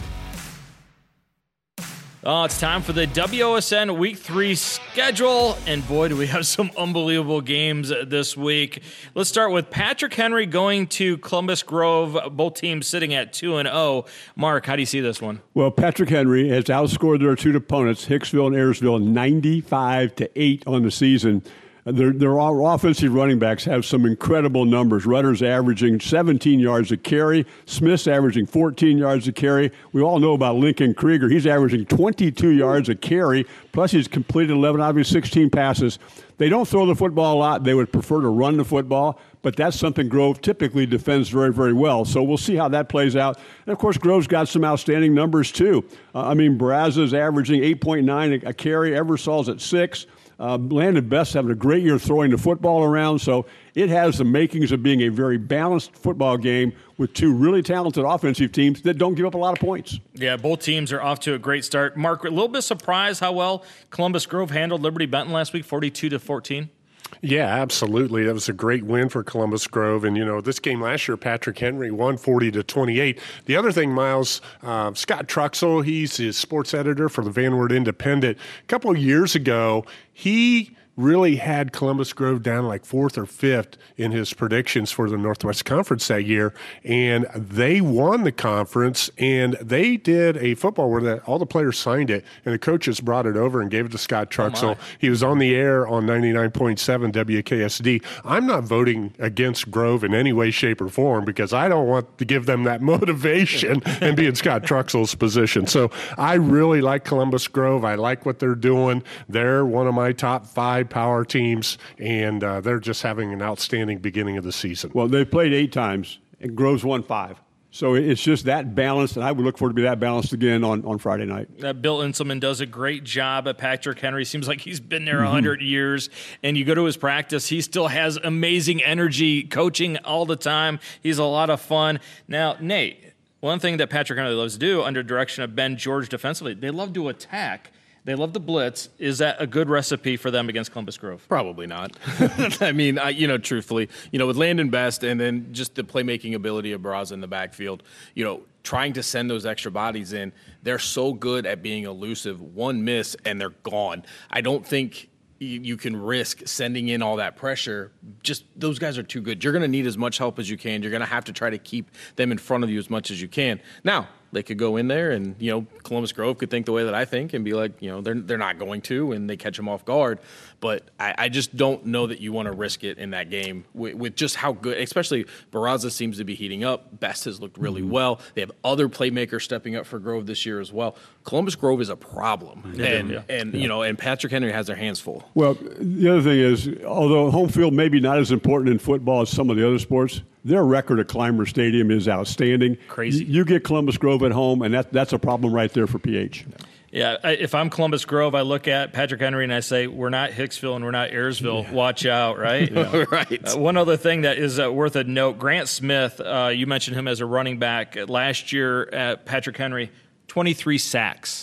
Oh, it's time for the W O S N Week three schedule, and boy, do we have some unbelievable games this week. Let's start with Patrick Henry going to Columbus Grove, both teams sitting at two and oh. Mark, how do you see this one? Well, Patrick Henry has outscored their two opponents, Hicksville and Ayersville, ninety-five to eight on the season. Their, their offensive running backs have some incredible numbers. Rutter's averaging seventeen yards a carry. Smith's averaging fourteen yards a carry. We all know about Lincoln Krieger. He's averaging twenty-two yards a carry, plus he's completed eleven out of his sixteen passes. They don't throw the football a lot. They would prefer to run the football, but that's something Grove typically defends very, very well. So we'll see how that plays out. And, of course, Grove's got some outstanding numbers, too. Uh, I mean, Barraza's averaging eight point nine a carry. Eversol's at six. Uh, Landon Best having a great year throwing the football around, so it has the makings of being a very balanced football game with two really talented offensive teams that don't give up a lot of points. Yeah, both teams are off to a great start. Mark, a little bit surprised how well Columbus Grove handled Liberty Benton last week, forty-two to fourteen. Yeah, absolutely. That was a great win for Columbus Grove. And, you know, this game last year, Patrick Henry won forty to twenty-eight. The other thing, Miles, uh, Scott Truxell, he's the sports editor for the Van Wert Independent. A couple of years ago, he really had Columbus Grove down like fourth or fifth in his predictions for the Northwest Conference that year, and they won the conference, and they did a football where the, all the players signed it, and the coaches brought it over and gave it to Scott Truxell. Oh he was on the air on ninety-nine point seven W K S D. I'm not voting against Grove in any way, shape, or form because I don't want to give them that motivation and be in Scott Truxell's position. So I really like Columbus Grove. I like what they're doing. They're one of my top five power teams, and uh, they're just having an outstanding beginning of the season. Well, they've played eight times, and Grove's won five. So it's just that balanced, and I would look forward to be that balanced again on, on Friday night. Uh, Bill Inselman does a great job at Patrick Henry. Seems like he's been there one hundred mm-hmm. years, and you go to his practice, he still has amazing energy, coaching all the time. He's a lot of fun. Now, Nate, one thing that Patrick Henry loves to do under direction of Ben George defensively, they love to attack. They love the blitz. Is that a good recipe for them against Columbus Grove? Probably not. I mean, I, you know, truthfully, you know, with Landon Best and then just the playmaking ability of Barraza in the backfield, you know, trying to send those extra bodies in, they're so good at being elusive. One miss and they're gone. I don't think you, you can risk sending in all that pressure. Just those guys are too good. You're going to need as much help as you can. You're going to have to try to keep them in front of you as much as you can. Now, they could go in there and, you know, Columbus Grove could think the way that I think and be like, you know, they're they're not going to, and they catch them off guard. But I, I just don't know that you want to risk it in that game with, with just how good, especially Barraza seems to be heating up. Best has looked really mm-hmm. well. They have other playmakers stepping up for Grove this year as well. Columbus Grove is a problem. Yeah, and, yeah. and yeah. you know, and Patrick Henry has their hands full. Well, the other thing is, although home field may be not as important in football as some of the other sports, their record at Clymer Stadium is outstanding. Crazy. You get Columbus Grove at home, and that, that's a problem right there for P H. Yeah, if I'm Columbus Grove, I look at Patrick Henry and I say, we're not Hicksville and we're not Ayersville. Yeah. Watch out, right? Yeah. right. Uh, one other thing that is uh, worth a note, Grant Smith, uh, you mentioned him as a running back. Last year at Patrick Henry, twenty-three sacks.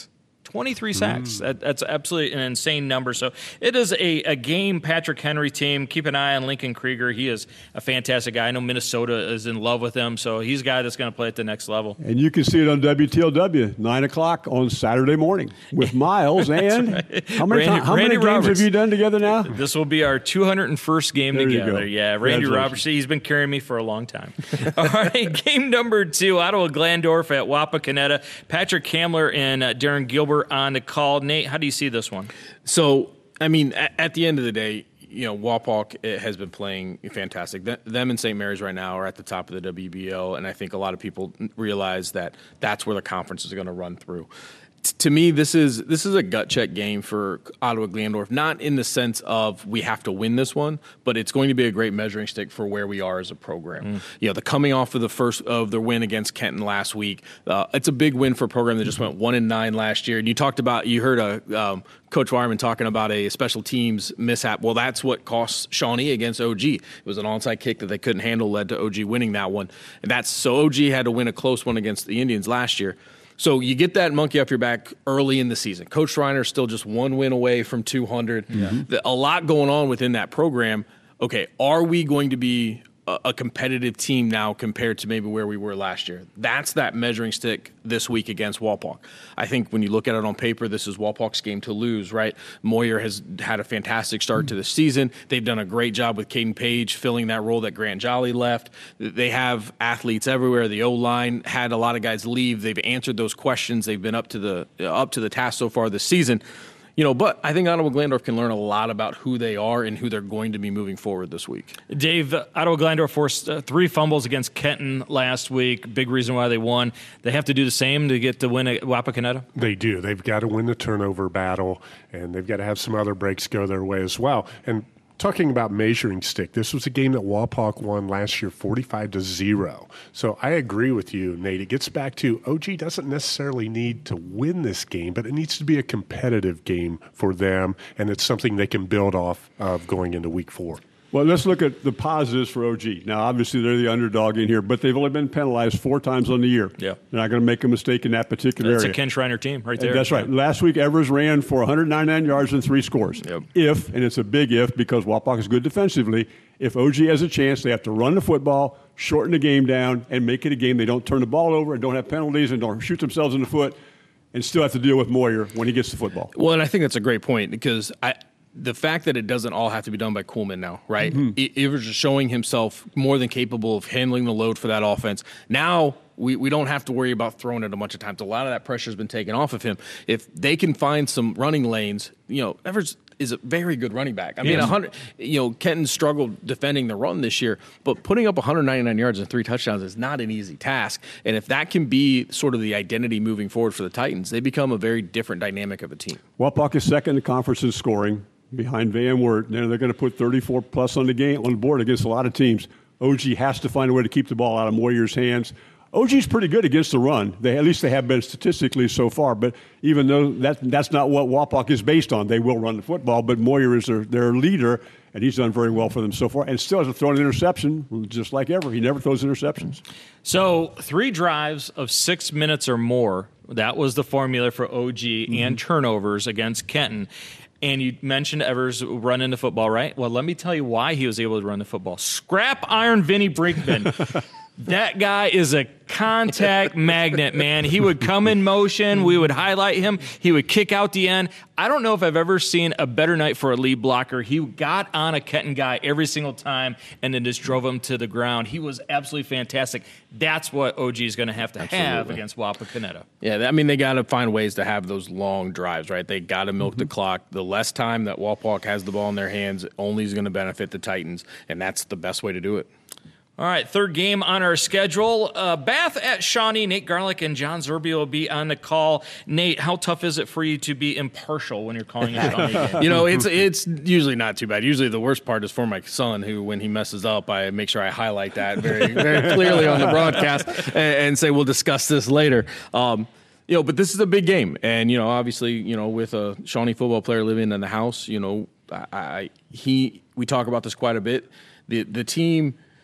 twenty-three sacks. Mm. That, that's absolutely an insane number. So it is a, a game Patrick Henry team. Keep an eye on Lincoln Krieger. He is a fantastic guy. I know Minnesota is in love with him, so he's a guy that's going to play at the next level. And you can see it on W T L W, nine o'clock on Saturday morning with Miles and right. how many, Randy, time, how Randy many games Roberts. have you done together now? This will be our two hundred first game there together. Yeah, Randy Roberts. He's been carrying me for a long time. All right, game number two, Ottawa Glandorf at Wapakoneta. Patrick Kamler and uh, Darren Gilbert on the call. Nate, how do you see this one? So, I mean, at, at the end of the day, you know, Wapak has been playing fantastic. Them and Saint Mary's right now are at the top of the W B O, and I think a lot of people realize that that's where the conference is going to run through. To me, this is this is a gut check game for Ottawa Glandorf, not in the sense of we have to win this one, but it's going to be a great measuring stick for where we are as a program. Mm. You know, the coming off of the first of the win against Kenton last week, uh, it's a big win for a program that just went one and nine last year. And you talked about, you heard a um, Coach Wireman talking about a special teams mishap. Well, that's what cost Shawnee against O G. It was an onside kick that they couldn't handle, led to O G winning that one. And that's so O G had to win a close one against the Indians last year. So you get that monkey off your back early in the season. Coach Schreiner's still just one win away from two hundred. Mm-hmm. A lot going on within that program. Okay, are we going to be a, a competitive team now compared to maybe where we were last year? That's that measuring stick this week against Walpock. I think when you look at it on paper, this is Walpock's game to lose, right? Moyer has had a fantastic start mm-hmm. to the season. They've done a great job with Caden Page filling that role that Grant Jolly left. They have athletes everywhere. The O-line had a lot of guys leave. They've answered those questions. They've been up to the up to the task so far this season. You know, but I think Ottawa Glandorf can learn a lot about who they are and who they're going to be moving forward this week. Dave, Ottawa Glandorf forced uh, three fumbles against Kenton last week. Big reason why they won. They have to do the same to get the win at Wapakoneta? They do. They've got to win the turnover battle, and they've got to have some other breaks go their way as well. And talking about measuring stick, this was a game that Wapak won last year forty-five to zero. So I agree with you, Nate. It gets back to O G doesn't necessarily need to win this game, but it needs to be a competitive game for them, and it's something they can build off of going into week four. Well, let's look at the positives for O G. Now, obviously, they're the underdog in here, but they've only been penalized four times on the year. Yeah. They're not going to make a mistake in that particular That's area. That's a Ken Schreiner team right there. And that's right. Yeah. Last week, Evers ran for one hundred ninety-nine yards and three scores. Yep. If, and it's a big if because Wapak is good defensively, if O G has a chance, they have to run the football, shorten the game down, and make it a game they don't turn the ball over and don't have penalties and don't shoot themselves in the foot and still have to deal with Moyer when he gets the football. Well, and I think that's a great point because I – the fact that it doesn't all have to be done by Kuhlman now, right? Mm-hmm. Evers is showing himself more than capable of handling the load for that offense. Now we, we don't have to worry about throwing it a bunch of times. A lot of that pressure has been taken off of him. If they can find some running lanes, you know, Evers is a very good running back. I mean, one hundred, you know, Kenton struggled defending the run this year, but putting up one hundred ninety-nine yards and three touchdowns is not an easy task. And if that can be sort of the identity moving forward for the Titans, they become a very different dynamic of a team. Wapak is second in the conference in scoring, behind Van Wert. They're going to put thirty-four plus on the game on the board against a lot of teams. O G has to find a way to keep the ball out of Moyer's hands. O G's pretty good against the run. They at least they have been statistically so far. But even though that that's not what Wapak is based on, they will run the football. But Moyer is their, their leader, and he's done very well for them so far. And still hasn't thrown an interception, just like ever. He never throws interceptions. So three drives of six minutes or more. That was the formula for O G mm-hmm. and turnovers against Kenton. And you mentioned Evers running the football, right? Well, let me tell you why he was able to run the football. Scrap iron Vinny Brinkman. That guy is a contact magnet, man. He would come in motion. We would highlight him. He would kick out the end. I don't know if I've ever seen a better night for a lead blocker. He got on a Kenton guy every single time and then just drove him to the ground. He was absolutely fantastic. That's what O G is going to have to absolutely. have against Wapakoneta. Yeah, I mean, they got to find ways to have those long drives, right? They got to milk mm-hmm. the clock. The less time that Wapak has the ball in their hands only is going to benefit the Titans, and that's the best way to do it. All right, third game on our schedule. Uh, Bath at Shawnee. Nate Garlick and John Zerbio will be on the call. Nate, how tough is it for you to be impartial when you're calling a Shawnee game? You know, it's it's usually not too bad. Usually the worst part is for my son, who, when he messes up, I make sure I highlight that very, very clearly on the broadcast and, and say, we'll discuss this later. Um, you know, but this is a big game. And, you know, obviously, you know, with a Shawnee football player living in the house, you know, I, I he we talk about this quite a bit. The the team –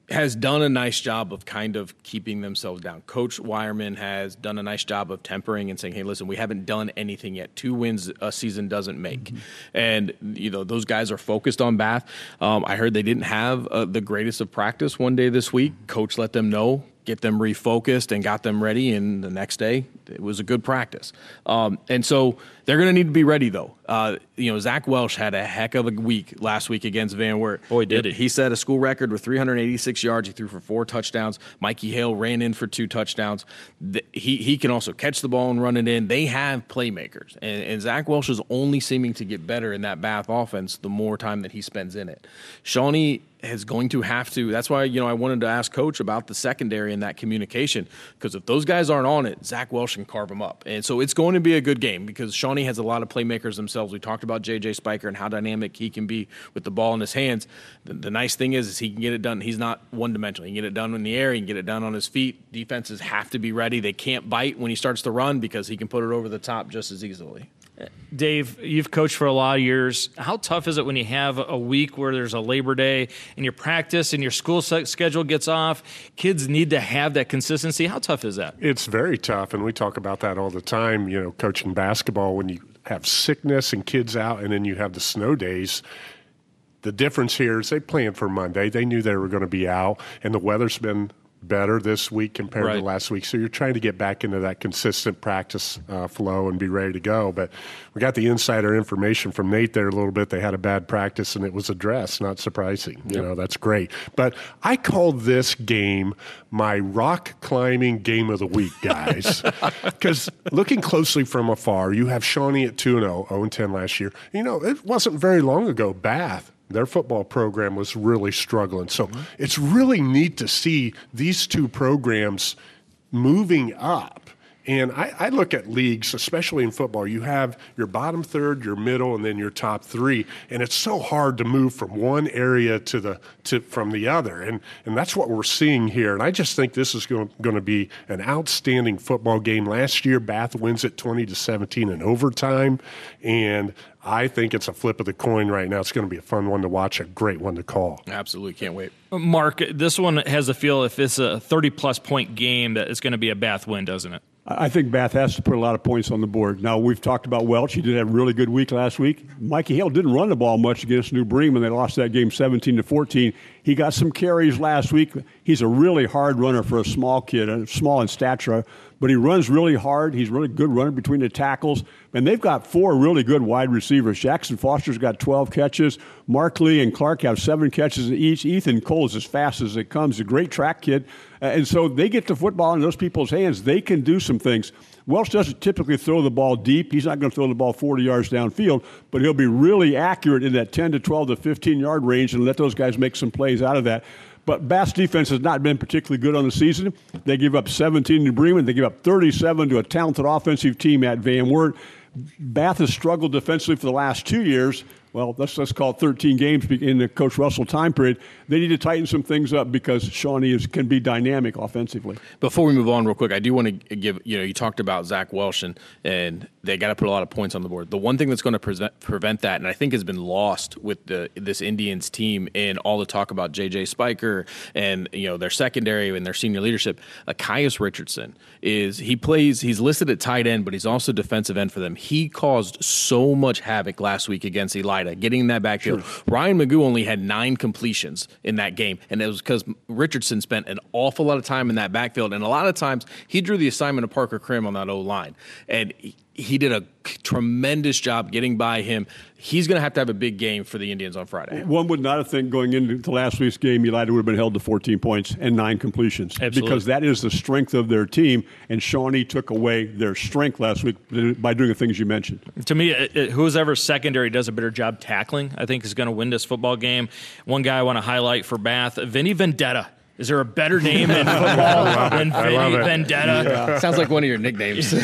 has done a nice job of kind of keeping themselves down. Coach Wireman has done a nice job of tempering and saying, hey, listen, we haven't done anything yet. Two wins a season doesn't make. Mm-hmm. And, you know, those guys are focused on Bath. Um, I heard they didn't have uh, the greatest of practice one day this week. Coach let them know, get them refocused and got them ready, and the next day it was a good practice. Um, and so they're going to need to be ready, though. Uh, you know, Zach Welsh had a heck of a week last week against Van Wert. Boy, did he. He set a school record with three hundred eighty-six yards. He threw for four touchdowns. Mikey Hale ran in for two touchdowns. The, he he can also catch the ball and run it in. They have playmakers. And, and Zach Welsh is only seeming to get better in that Bath offense the more time that he spends in it. Shawnee is going to have to. That's why, you know, I wanted to ask Coach about the secondary and that communication, because if those guys aren't on it, Zach Welsh can carve them up. And so it's going to be a good game because Shawnee has a lot of playmakers themselves. We talked about J J Spiker and how dynamic he can be with the ball in his hands. The, the nice thing is, is he can get it done. He's not one-dimensional. He can get it done in the air. He can get it done on his feet. Defenses have to be ready. They can't bite when he starts to run because he can put it over the top just as easily. Dave, you've coached for a lot of years. How tough is it when you have a week where there's a Labor Day and your practice and your school schedule gets off? Kids need to have that consistency. How tough is that? It's very tough, and we talk about that all the time, you know, coaching basketball. When you have sickness and kids out and then you have the snow days, the difference here is they planned for Monday. They knew they were going to be out, and the weather's been better this week compared right. to last week. So you're trying to get back into that consistent practice uh, flow and be ready to go. But we got the insider information from Nate there a little bit. They had a bad practice and it was addressed. Not surprising. You yep. know, that's great. But I called this game my rock climbing game of the week, guys. Because looking closely from afar, you have Shawnee at two and oh, oh and ten last year. You know, it wasn't very long ago, Bath, their football program was really struggling. So mm-hmm. it's really neat to see these two programs moving up. And I, I look at leagues, especially in football, you have your bottom third, your middle, and then your top three. And it's so hard to move from one area to the to from the other. And and that's what we're seeing here. And I just think this is going, going to be an outstanding football game. Last year, Bath wins it twenty to seventeen in overtime. And I think it's a flip of the coin right now. It's going to be a fun one to watch, a great one to call. Absolutely. Can't wait. Mark, this one has a feel, if it's a thirty-plus point game, that it's going to be a Bath win, doesn't it? I think Bath has to put a lot of points on the board. Now, we've talked about Welch. He did have a really good week last week. Mikey Hale didn't run the ball much against New Bremen. They lost that game seventeen to fourteen. He got some carries last week. He's a really hard runner for a small kid, small in stature, but he runs really hard. He's a really good runner between the tackles. And they've got four really good wide receivers. Jackson Foster's got twelve catches. Mark Lee and Clark have seven catches each. Ethan Cole is as fast as it comes. A great track kid. And so they get the football in those people's hands. They can do some things. Welch doesn't typically throw the ball deep. He's not going to throw the ball forty yards downfield, but he'll be really accurate in that ten to twelve to fifteen-yard range and let those guys make some plays out of that. But Bath's defense has not been particularly good on the season. They give up seventeen to Bremen. They give up thirty-seven to a talented offensive team at Van Wert. Bath has struggled defensively for the last two years. Well, let's let's call it thirteen games in the Coach Russell time period. They need to tighten some things up because Shawnee is, can be dynamic offensively. Before we move on real quick, I do want to give, you know, you talked about Zach Welsh and, and they got to put a lot of points on the board. The one thing that's going to present, prevent that, and I think has been lost with the this Indians team and all the talk about J J Spiker and, you know, their secondary and their senior leadership, Achias Richardson is, he plays, he's listed at tight end, but he's also defensive end for them. He caused so much havoc last week against Elida, getting that backfield. Sure. Ryan Magoo only had nine completions in that game, and it was because Richardson spent an awful lot of time in that backfield, and a lot of times he drew the assignment of Parker Krim on that O-line, and he, he did a tremendous job getting by him. He's going to have to have a big game for the Indians on Friday. One would not have think going into last week's game, Elida would have been held to fourteen points and nine completions. Absolutely. Because that is the strength of their team, and Shawnee took away their strength last week by doing the things you mentioned. To me, it, it, whoever secondary does a better job tackling, I think is going to win this football game. One guy I want to highlight for Bath, Vinny Vendetta Is there a better name in football than Vinny Vendetta? Yeah. Sounds like one of your nicknames.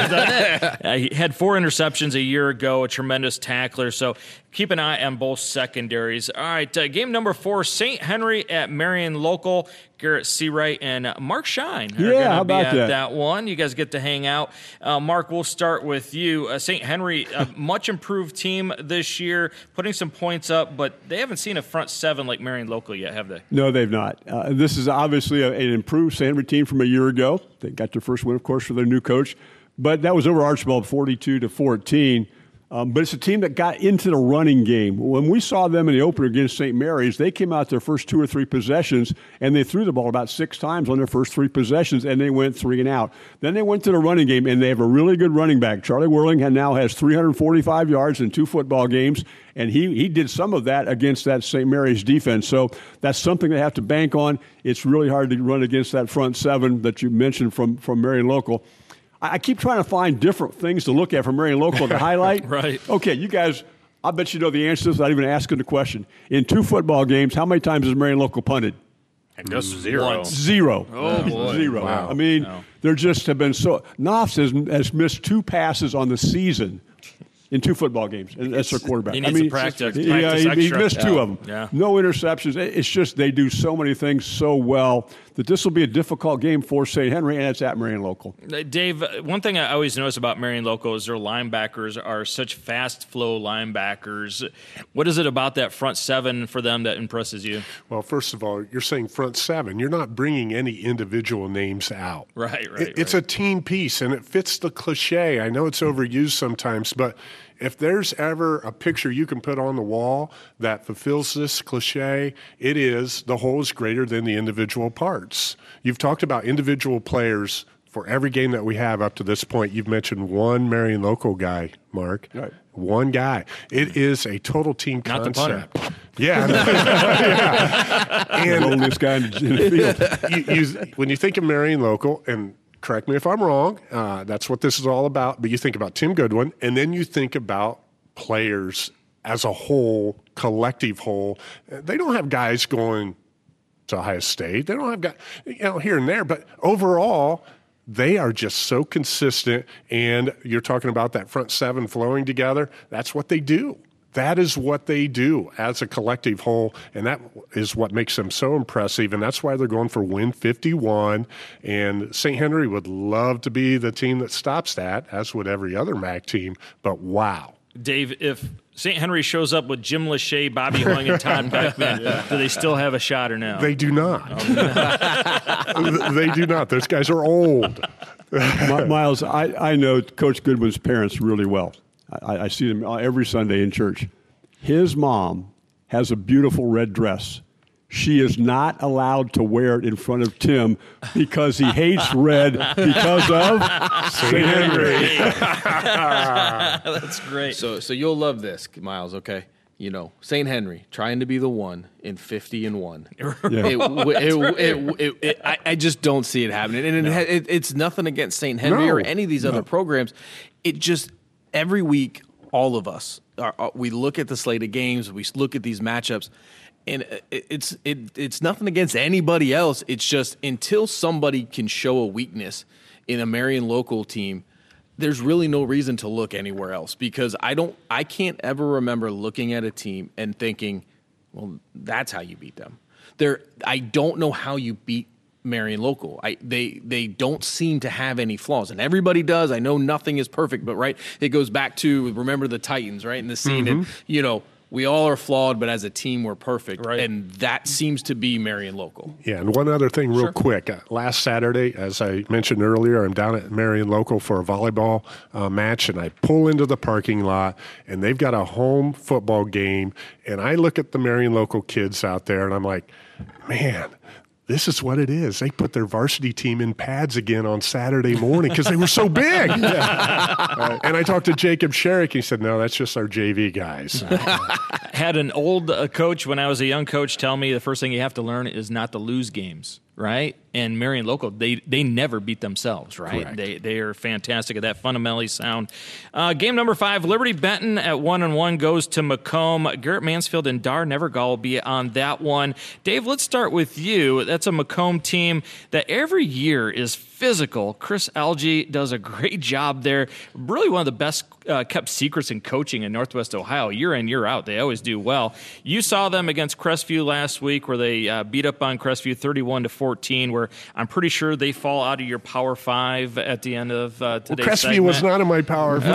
uh, he had four interceptions a year ago, a tremendous tackler. So keep an eye on both secondaries. All right, uh, game number four, Saint Henry at Marion Local. Garrett Seawright and Mark Shine are yeah, going how to be about at that? that one. You guys get to hang out. Uh, Mark, we'll start with you. Uh, Saint Henry, a much improved team this year, putting some points up, but they haven't seen a front seven like Marion Local yet, have they? No, they've not. Uh, this is obviously a, an improved Saint Henry team from a year ago. They got their first win, of course, for their new coach, but that was over Archibald, forty-two to fourteen. Um, but it's a team that got into the running game. When we saw them in the opener against Saint Mary's, they came out their first two or three possessions, and they threw the ball about six times on their first three possessions, and they went three and out. Then they went to the running game, and they have a really good running back. Charlie Whirling now has three hundred forty-five yards in two football games, and he, he did some of that against that Saint Mary's defense. So that's something they have to bank on. It's really hard to run against that front seven that you mentioned from, from Marion Local. I keep trying to find different things to look at from Marion Local to highlight. Right. Okay, you guys, I bet you know the answer to this without even asking the question. In two football games, how many times has Marion Local punted? Just zero. Once. Zero. Oh, boy. Zero. Wow. I mean, no. there just have been so – Knopf has, has missed two passes on the season in two football games. And that's their quarterback. He needs I mean, to practice. Yeah, practice he, he extra. missed two yeah. of them. Yeah. No interceptions. It's just they do so many things so well that this will be a difficult game for Saint Henry, and it's at Marion Local. Dave, one thing I always notice about Marion Local is their linebackers are such fast flow linebackers. What is it about that front seven for them that impresses you? Well, first of all, you're saying front seven. You're not bringing any individual names out. Right, right. It, it's right. a team piece, and it fits the cliche. I know it's overused sometimes, but if there's ever a picture you can put on the wall that fulfills this cliche, it is the whole is greater than the individual parts. You've talked about individual players for every game that we have up to this point. You've mentioned one Marion Local guy, Mark. Right. One guy. It is a total team Not concept. the punter. Yeah. yeah. And the oldest guy in the, in the field. you, you, when you think of Marion Local, and correct me if I'm wrong, uh, that's what this is all about, but you think about Tim Goodwin, and then you think about players as a whole, collective whole. They don't have guys going to Ohio State. They don't have guys, you know, here and there, but overall, they are just so consistent, and you're talking about that front seven flowing together. That's what they do. That is what they do as a collective whole, and that is what makes them so impressive, and that's why they're going for win fifty-one, and Saint Henry would love to be the team that stops that, as would every other M A C team, but wow. Dave, if Saint Henry shows up with Jim Lachey, Bobby Hoying, and Todd Beckman, yeah. do they still have a shot or no? They do not. They do not. Those guys are old. Miles, I, I know Coach Goodwin's parents really well. I, I see them every Sunday in church. His mom has a beautiful red dress. She is not allowed to wear it in front of Tim because he hates red because of Saint Henry. That's great. So, so you'll love this, Miles. Okay, you know Saint Henry trying to be the one in fifty and one. Yeah. It, it, it, it, it, it, I, I just don't see it happening, and it, no. it, it's nothing against Saint Henry No. or any of these No. other programs. It just every week, all of us are, are, we look at the slate of games, we look at these matchups. And it's it, it's nothing against anybody else. It's just until somebody can show a weakness in a Marion Local team, there's really no reason to look anywhere else because I don't I can't ever remember looking at a team and thinking, well, that's how you beat them. There I don't know how you beat Marion Local. I they they don't seem to have any flaws, and everybody does. I know nothing is perfect, but right, it goes back to remember the Titans, right? In the scene, mm-hmm. and you know. We all are flawed, but as a team, we're perfect. Right. And that seems to be Marion Local. Yeah, and one other thing real Sure. quick. Uh, last Saturday, as I mentioned earlier, I'm down at Marion Local for a volleyball uh, match, and I pull into the parking lot, and they've got a home football game, and I look at the Marion Local kids out there, and I'm like, man, this is what it is. They put their varsity team in pads again on Saturday morning because they were so big. Yeah. Uh, and I talked to Jacob Sherrick. He said, no, that's just our J V guys. Had an old uh, coach when I was a young coach tell me the first thing you have to learn is not to lose games. right? And Marion Local, they they never beat themselves, right? Correct. They they are fantastic at that, fundamentally sound. Uh, game number five, Liberty Benton at one and one goes to Macomb. Garrett Mansfield and Dar Nevergall will be on that one. Dave, let's start with you. That's a Macomb team that every year is physical. Chris Algie does a great job there. Really one of the best uh, kept secrets in coaching in Northwest Ohio. Year in, year out, they always do well. You saw them against Crestview last week where they uh, beat up on Crestview thirty-one to fourteen, where I'm pretty sure they fall out of your Power Five at the end of uh, today's well, Crestview segment. was not in my Power Five. All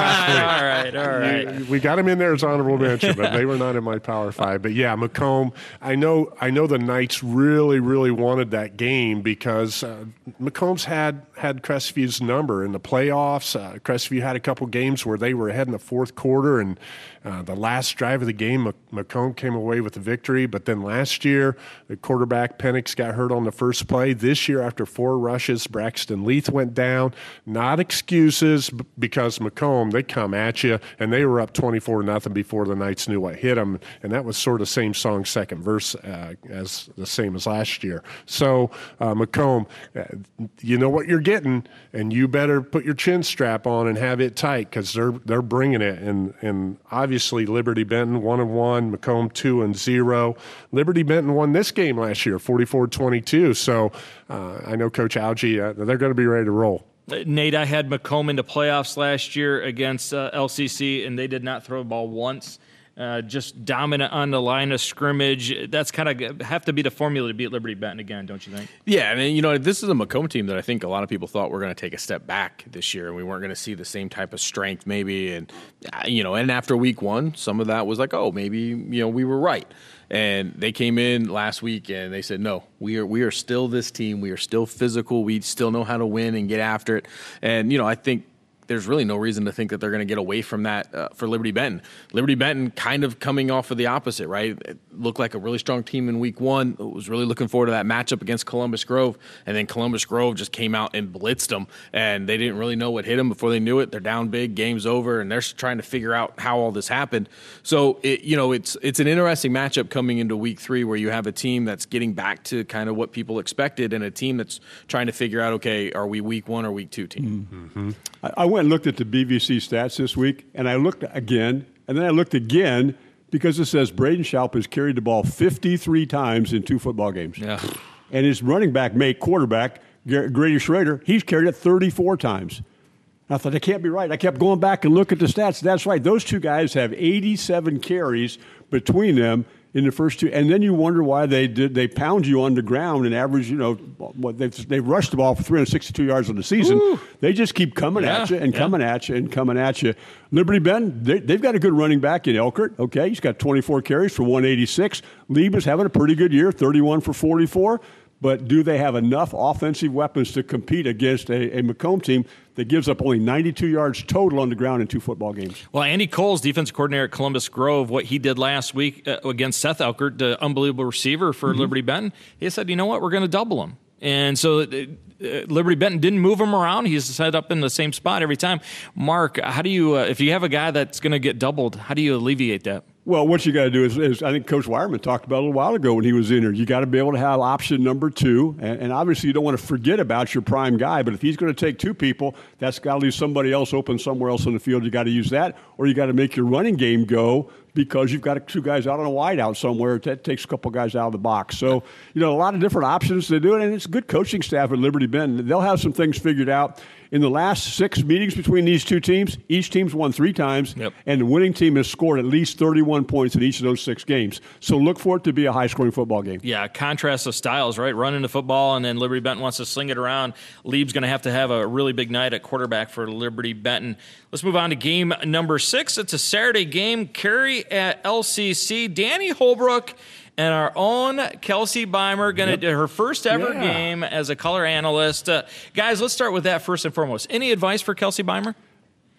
right, all right, all right. We got him in there as honorable mention, but they were not in my Power Five. But yeah, Macomb. I know. I know the Knights really, really wanted that game because uh, Macomb's had had Crestview's number in the playoffs. Uh, Crestview had a couple games where they were ahead in the fourth quarter, and uh, the last drive of the game, Macomb came away with the victory. But then last year, the quarterback Penix got hurt on the first play. This year, after four rushes, Braxton Leith went down. Not excuses, because Macomb, they come at you, and they were up twenty-four nothing before the Knights knew what hit them. And that was sort of same song, second verse, uh, as the same as last year. So uh, Macomb, uh, you know what you're getting, and you better put your chin strap on and have it tight, because they're they're bringing it. And and obviously Liberty Benton one and one, Macomb two and zero. Liberty Benton won this game last year, forty-four twenty-two. So uh, I know Coach Algie, uh, they're going to be ready to roll. Nate, I had Macomb into playoffs last year against uh, L C C, and they did not throw the ball once. Uh, just dominant on the line of scrimmage. That's kind of have to be the formula to beat Liberty Benton again, don't you think? Yeah, I mean, you know, this is a Macomb team that I think a lot of people thought were going to take a step back this year, and we weren't going to see the same type of strength maybe. And, you know, and after week one, some of that was like, oh, maybe, you know, we were right. And they came in last week and they said, no, we are we are still this team. We are still physical. We still know how to win and get after it. And, you know, I think there's really no reason to think that they're going to get away from that uh, for Liberty Benton. Liberty Benton kind of coming off of the opposite, right? It looked like a really strong team in week one. It was really looking forward to that matchup against Columbus Grove. And then Columbus Grove just came out and blitzed them. And they didn't really know what hit them before they knew it. They're down big, game's over, and they're trying to figure out how all this happened. So, it, you know, it's it's an interesting matchup coming into week three where you have a team that's getting back to kind of what people expected and a team that's trying to figure out, okay, are we week one or week two team? Mm-hmm. I, I went and looked at the B V C stats this week, and I looked again, and then I looked again because it says Braden Schaub has carried the ball fifty-three times in two football games. Yeah. And his running back, mate, quarterback, Grady Schrader, he's carried it thirty-four times. I thought, that can't be right. I kept going back and look at the stats. That's right. Those two guys have eighty-seven carries between them in the first two, and then you wonder why they did. They pound you on the ground and average. You know, what they've they rushed the ball for three hundred sixty-two yards on the season. Ooh. They just keep coming yeah, at you and yeah. coming at you and coming at you. Liberty Benton, they, they've got a good running back in Elkert. Okay, he's got twenty-four carries for one eighty-six. Lieb is having a pretty good year, thirty-one for forty-four. But do they have enough offensive weapons to compete against a, a Macomb team that gives up only ninety-two yards total on the ground in two football games? Well, Andy Coles, defensive coordinator at Columbus Grove, what he did last week uh, against Seth Elkert, the unbelievable receiver for mm-hmm. Liberty Benton, he said, you know what, we're going to double him. And so uh, Liberty Benton didn't move him around. He's set up in the same spot every time. Mark, how do you, uh, if you have a guy that's going to get doubled, how do you alleviate that? Well, what you got to do is, is, I think Coach Wireman talked about a little while ago when he was in here. You got to be able to have option number two, and, and obviously you don't want to forget about your prime guy. But if he's going to take two people, that's got to leave somebody else open somewhere else on the field. You got to use that, or you got to make your running game go because you've got two guys out on a wide out somewhere. That takes a couple guys out of the box. So, you know, a lot of different options to do it, and it's a good coaching staff at Liberty Benton. They'll have some things figured out. In the last six meetings between these two teams, each team's won three times, yep. and the winning team has scored at least thirty-one points in each of those six games. So look for it to be a high-scoring football game. Yeah, contrast of styles, right? Running the football, and then Liberty Benton wants to sling it around. Lieb's going to have to have a really big night at quarterback for Liberty Benton. Let's move on to game number six. It's a Saturday game. Cary at L C C. Danny Holbrook and our own Kelsey Beimer going to yep. do her first ever yeah. game as a color analyst. Uh, guys, let's start with that first and foremost. Any advice for Kelsey Beimer?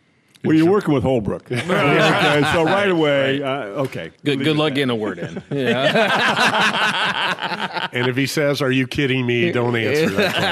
Well, you're working with Holbrook. Okay, so right away, uh, okay. Good, good luck getting a word in. Yeah. And if he says, "Are you kidding me?" don't answer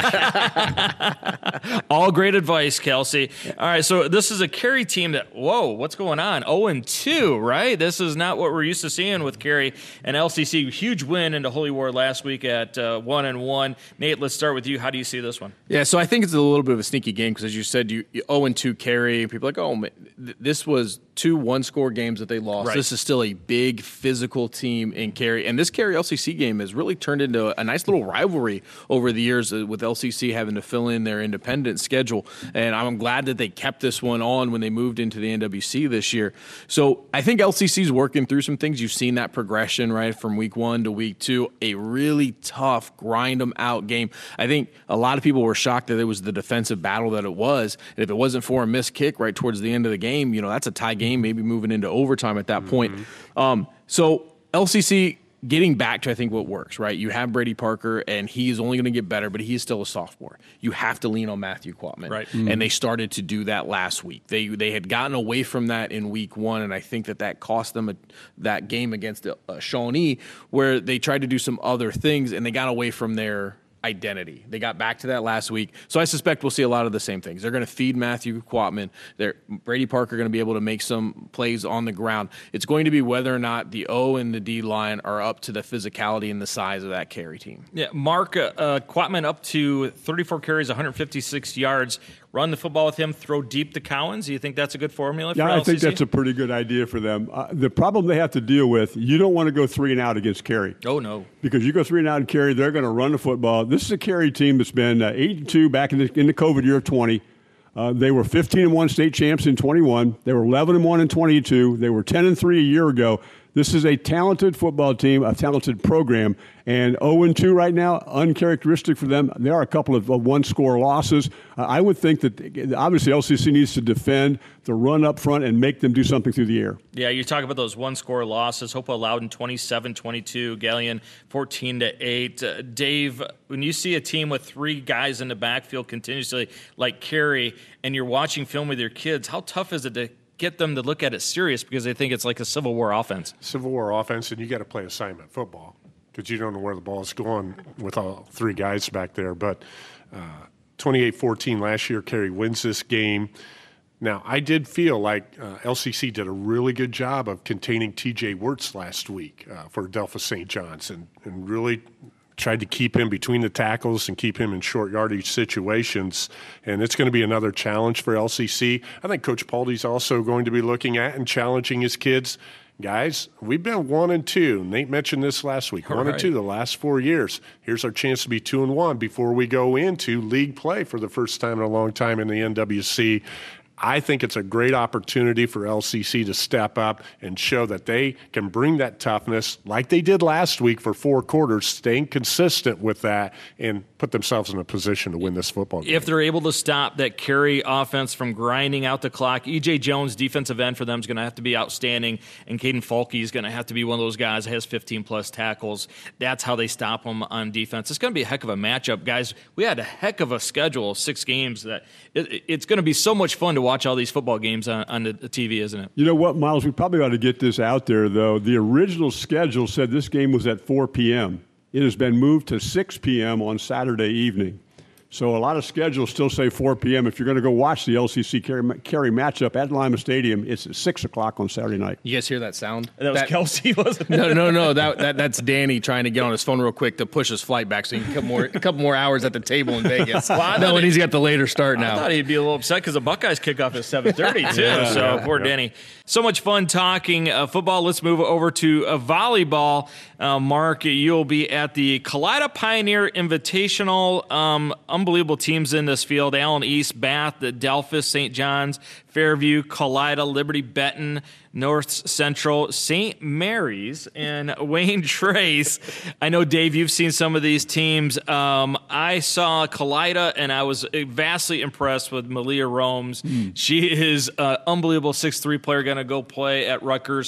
that question. All great advice, Kelsey. All right, so this is a Cary team that, whoa, what's going on? oh and two, right? This is not what we're used to seeing with Cary and L C C. Huge win into Holy War last week at uh, one and one. Nate, let's start with you. How do you see this one? Yeah, so I think it's a little bit of a sneaky game because, as you said, you, you oh and two Cary. People are like, oh, man, th- this was two one-score games that they lost. Right. This is still a big physical team in Cary. And this Cary L C C game has really turned into a nice little rivalry over the years with L C C having to fill in their independent schedule. And I'm glad that they kept this one on when they moved into the N W C this year. So I think L C C's working through some things. You've seen that progression, right, from week one to week two. A really tough, grind-them-out game. I think a lot of people were shocked that it was the defensive battle that it was. And if it wasn't for a missed kick right towards the end of the game, you know, that's a tie game, maybe moving into overtime at that mm-hmm. point. Um, so L C C getting back to, I think, what works, right? You have Brady Parker, and he's only going to get better, but he's still a sophomore. You have to lean on Matthew Quatman. Right. Mm-hmm. And they started to do that last week. They they had gotten away from that in week one, and I think that that cost them a, that game against uh, Shawnee, where they tried to do some other things, and they got away from their identity. They got back to that last week. So I suspect we'll see a lot of the same things. They're going to feed Matthew Quatman. They're, Brady Parker going to be able to make some plays on the ground. It's going to be whether or not the O and the D line are up to the physicality and the size of that Cary team. Yeah, Mark, uh, uh, Quatman up to thirty-four carries, one hundred fifty-six yards. Run the football with him, throw deep to Cowens. Do you think that's a good formula for yeah, L C C? I think that's a pretty good idea for them. Uh, the problem they have to deal with, you don't want to go three and out against Cary. Oh, no. Because you go three and out in Cary, they're going to run the football. This is a Cary team that's been uh, eight and two back in the, in the COVID year of twenty. Uh, they were fifteen and one state champs in twenty-one. They were eleven and one in twenty-two. They were ten and three a year ago. This is a talented football team, a talented program, and oh and two right now, uncharacteristic for them. There are a couple of, of one-score losses. Uh, I would think that obviously L C C needs to defend the run up front and make them do something through the air. Yeah, you're talking about those one-score losses. Hopewell Loudon twenty-seven twenty-two, Galion fourteen to eight. Uh, Dave, when you see a team with three guys in the backfield continuously like Cary, and you're watching film with your kids, how tough is it to get them to look at it serious because they think it's like a Civil War offense? Civil War offense, and you got to play assignment football because you don't know where the ball is going with all three guys back there. But uh, twenty-eight fourteen last year, Cary wins this game. Now, I did feel like uh, L C C did a really good job of containing T J Wirtz last week uh, for Adelphia Saint John's and, and really tried to keep him between the tackles and keep him in short yardage situations. And it's going to be another challenge for L C C. I think Coach Paldy's also going to be looking at and challenging his kids. Guys, we've been one and two. Nate mentioned this last week. One right. and two the last four years. Here's our chance to be two and one before we go into league play for the first time in a long time in the N W C. I think it's a great opportunity for L C C to step up and show that they can bring that toughness like they did last week for four quarters, staying consistent with that and put themselves in a position to win this football game. If they're able to stop that Cary offense from grinding out the clock, E J Jones, defensive end for them, is going to have to be outstanding, and Caden Falke is going to have to be one of those guys that has fifteen-plus tackles. That's how they stop them on defense. It's going to be a heck of a matchup, guys. We had a heck of a schedule of six games. That it, it's going to be so much fun to watch. Watch all these football games on, on the T V, isn't it? You know what, Miles? We probably ought to get this out there, though. The original schedule said this game was at four p.m. It has been moved to six p.m. on Saturday evening. So a lot of schedules still say four p.m. If you're going to go watch the L C C Cary, Cary matchup at Lima Stadium, it's at six o'clock on Saturday night. You guys hear that sound? That was that, Kelsey, wasn't it? No, no, no. That, that That's Danny trying to get on his phone real quick to push his flight back so he can come more, a couple more hours at the table in Vegas. Well, no, and he's got the later start now. I thought he'd be a little upset because the Buckeyes kick off at seven thirty, too. yeah, so yeah, poor yeah. Danny. So much fun talking uh, football. Let's move over to uh, volleyball. Uh, Mark, you'll be at the Kaleida Pioneer Invitational. Um, unbelievable teams in this field: Allen East, Bath, Adelphia, Saint John's, Fairview, Kaleida, Liberty Benton, North Central, Saint Mary's, and Wayne Trace. I know, Dave, you've seen some of these teams. Um, I saw Kaleida, and I was vastly impressed with Malia Romes. Mm. She is an unbelievable six three player, going to go play at Rutgers.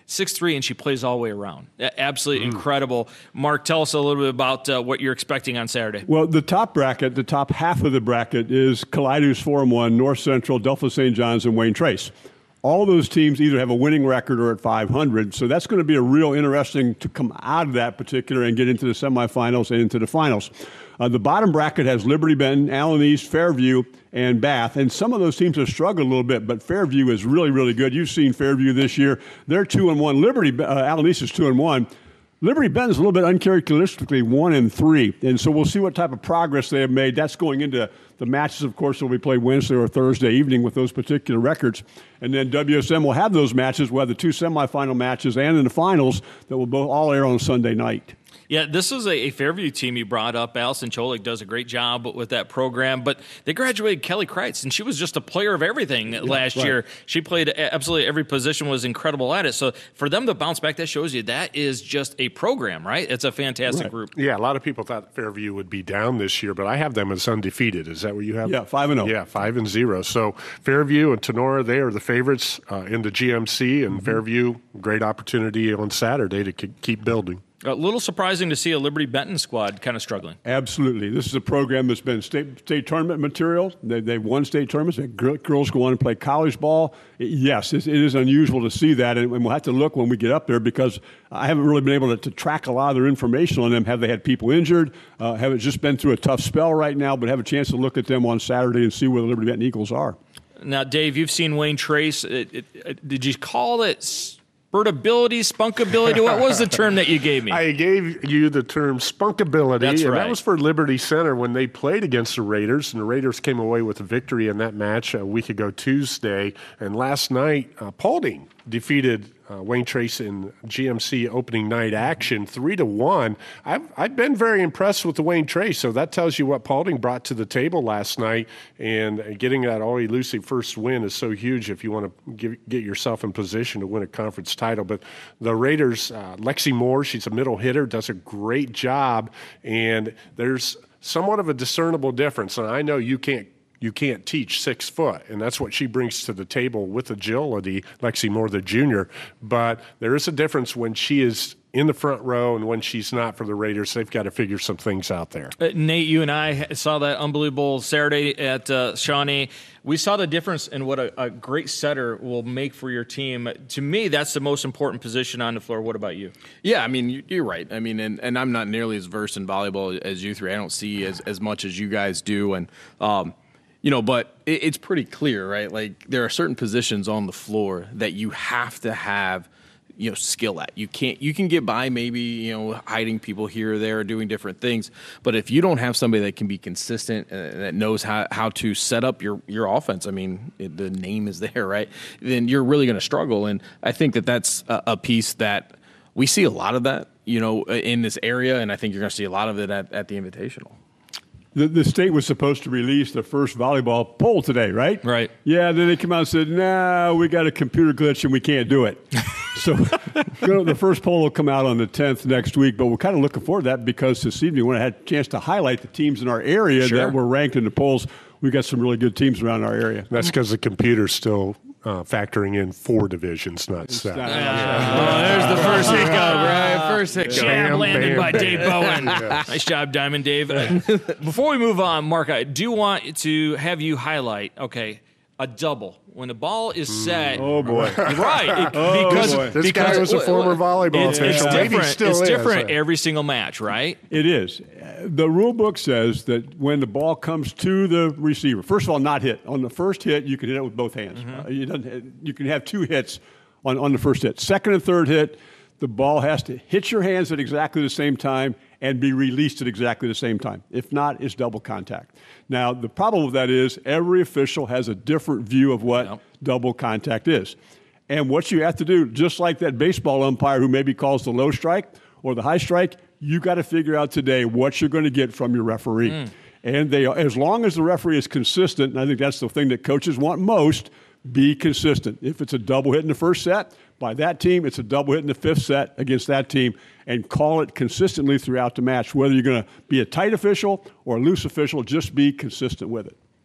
six three, and she plays all the way around. Absolutely mm. incredible. Mark, tell us a little bit about uh, what you're expecting on Saturday. Well, the top bracket, the top half of the bracket is Kaleidos four and one, North Central, Delphos Saint John's, and Wayne Trace. All those teams either have a winning record or at five hundred, so that's going to be a real interesting to come out of that particular and get into the semifinals and into the finals. Uh, the bottom bracket has Liberty Benton, Allen East, Fairview, and Bath, and some of those teams have struggled a little bit, but Fairview is really, really good. You've seen Fairview this year. They're two and one. Liberty, uh, Allen East is two and one. Liberty Benton's a little bit uncharacteristically one and three, and so we'll see what type of progress they have made. That's going into the matches, of course, will be played Wednesday or Thursday evening with those particular records. And then W S M will have those matches. We'll have the two semifinal matches and in the finals that will both all air on Sunday night. Yeah, this is a, a Fairview team you brought up. Allison Cholik does a great job with that program, but they graduated Kelly Kreitz, and she was just a player of everything yeah, last right. year. She played absolutely every position, was incredible at it. So for them to bounce back, that shows you that is just a program, right? It's a fantastic right. group. Yeah, a lot of people thought Fairview would be down this year, but I have them as undefeated. Is that what you have? Yeah, five and oh. Yeah, five and zero. So Fairview and Tenora, they are the favorites uh, in the G M C, and mm-hmm. Fairview, great opportunity on Saturday to k- keep building. A little surprising to see a Liberty Benton squad kind of struggling. Absolutely. This is a program that's been state state tournament material. They, they've won state tournaments. The girls go on and play college ball. Yes, it is unusual to see that, and we'll have to look when we get up there because I haven't really been able to, to track a lot of their information on them. Have they had people injured? Uh, have it just been through a tough spell right now? But have a chance to look at them on Saturday and see where the Liberty Benton Eagles are. Now, Dave, you've seen Wayne Trace. It, it, it, did you call it spurtability, spunkability? What was the term that you gave me? I gave you the term spunkability, That's and right. that was for Liberty Center when they played against the Raiders, and the Raiders came away with a victory in that match a week ago Tuesday. And last night, uh, Paulding defeated uh, Wayne Trace in G M C opening night action, three to one. I've I've been very impressed with the Wayne Trace, so that tells you what Paulding brought to the table last night. And getting that all-elusive first win is so huge if you want to give, get yourself in position to win a conference title. But the Raiders, uh, Lexi Moore, she's a middle hitter, does a great job, and there's somewhat of a discernible difference. And I know you can't You can't teach six foot, and that's what she brings to the table with agility, Lexi Moore, the junior. But there is a difference when she is in the front row and when she's not for the Raiders. They've got to figure some things out there. Uh, Nate, you and I saw that unbelievable Saturday at uh, Shawnee. We saw the difference in what a, a great setter will make for your team. To me, that's the most important position on the floor. What about you? Yeah, I mean, you're right. I mean, and, and I'm not nearly as versed in volleyball as you three. I don't see as, as much as you guys do. And, um, You know, but it, it's pretty clear, right? Like there are certain positions on the floor that you have to have, you know, skill at. You can't, you can get by maybe, you know, hiding people here or there, doing different things. But if you don't have somebody that can be consistent, uh, that knows how, how to set up your, your offense, I mean, it, the name is there, right? Then you're really going to struggle. And I think that that's a, a piece that we see a lot of that, you know, in this area. And I think you're going to see a lot of it at, at the Invitational. The, the state was supposed to release the first volleyball poll today, right? Right. Yeah, then they came out and said, nah, we got a computer glitch and we can't do it. So you know, the first poll will come out on the tenth next week, but we're kind of looking forward to that because this evening when I had a chance to highlight the teams in our area sure. that were ranked in the polls, we've got some really good teams around our area. That's because the computer's still uh, factoring in four didivisions, not seven. Yeah. Yeah. Oh, there's the first hiccup, right? First hiccup. Jam landed bam, by bam. Dave Bowen. Yes. Nice job, Diamond Dave. Uh, before we move on, Mark, I do want to have you highlight, okay, a double. When the ball is set. Oh, boy. Right. Oh, because, boy. This because, guy was a former volleyball it's, official. it's Maybe different, still it's is. different every single match, right? It is. The rule book says that when the ball comes to the receiver, first of all, not hit. On the first hit, you can hit it with both hands. Mm-hmm. Uh, you, don't, you can have two hits on, on the first hit. Second and third hit, the ball has to hit your hands at exactly the same time and be released at exactly the same time. If not, it's double contact. Now, the problem with that is every official has a different view of what yep. double contact is. And what you have to do, just like that baseball umpire who maybe calls the low strike or the high strike, you got to figure out today what you're going to get from your referee. Mm. And they, as long as the referee is consistent, and I think that's the thing that coaches want most, be consistent. If it's a double hit in the first set, by that team, it's a double hit in the fifth set against that team, and call it consistently throughout the match. Whether you're going to be a tight official or a loose official, just be consistent with it.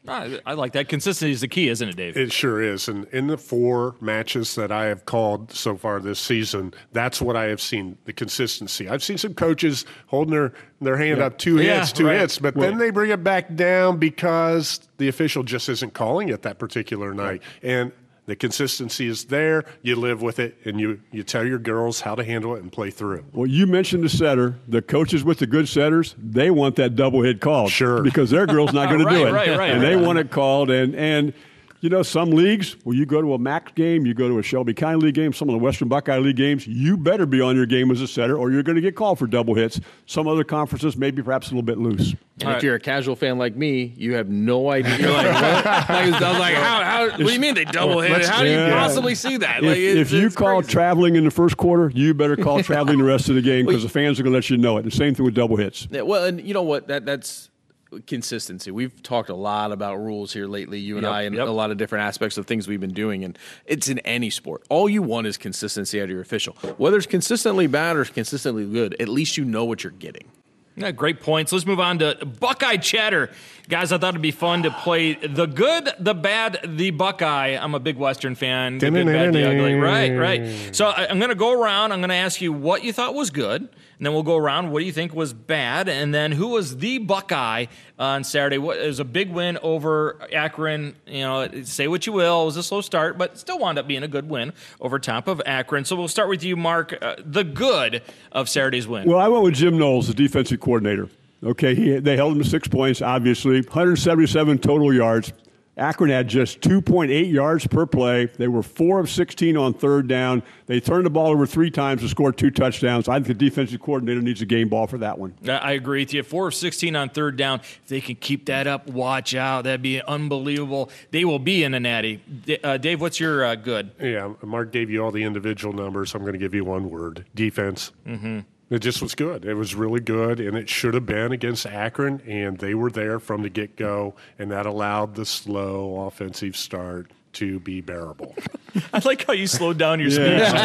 I, I like that. Consistency is the key, isn't it, Dave? It sure is. And in the four matches that I have called so far this season, that's what I have seen, the consistency. I've seen some coaches holding their, their hand yeah. up, two hits, yeah, two right. hits, but well, then they bring it back down because the official just isn't calling it that particular night. And the consistency is there. You live with it, and you, you tell your girls how to handle it and play through it. Well, you mentioned the setter. The coaches with the good setters, they want that double hit called. Sure. Because their girl's not going to right, do it. Right, right, and right. they want it called. And, and you know, some leagues, well, you go to a M A C game, you go to a Shelby County League game, some of the Western Buckeye League games, you better be on your game as a setter or you're going to get called for double hits. Some other conferences, maybe perhaps a little bit loose. And All if right. you're a casual fan like me, you have no idea. You're like, what? I was, I was like, how, how, what do you mean they double hit it? How do you yeah. possibly see that? If, like, if you call crazy. traveling in the first quarter, you better call traveling the rest of the game because the fans are going to let you know it. The same thing with double hits. Yeah, well, and you know what? That That's consistency. We've talked a lot about rules here lately, you and yep, I, and yep. a lot of different aspects of things we've been doing, and it's in any sport. All you want is consistency out of your official. Whether it's consistently bad or consistently good, at least you know what you're getting. Yeah, great points. Let's move on to Buckeye Chatter. Guys, I thought it'd be fun to play the good, the bad, the Buckeye. I'm a big Western fan. The good, bad, the ugly. Right, right. So I'm going to go around. I'm going to ask you what you thought was good, and then we'll go around what do you think was bad, and then who was the Buckeye on Saturday. What, it was a big win over Akron. You know, say what you will. It was a slow start, but still wound up being a good win over top of Akron. So we'll start with you, Mark, uh, the good of Saturday's win. Well, I went with Jim Knowles, the defensive coordinator. Okay, he, they held him to six points, obviously. one hundred seventy-seven total yards. Akron had just two point eight yards per play. They were four of sixteen on third down. They turned the ball over three times and scored two touchdowns. I think the defensive coordinator needs a game ball for that one. I agree with you. four of sixteen on third down. If they can keep that up, watch out. That'd be unbelievable. They will be in a natty. Uh, Dave, what's your uh, good? Yeah, Mark gave you all the individual numbers. I'm going to give you one word, defense. Mm-hmm. It just was good. It was really good, and it should have been against Akron, and they were there from the get-go, and that allowed the slow offensive start to be bearable. I like how you slowed down your speech.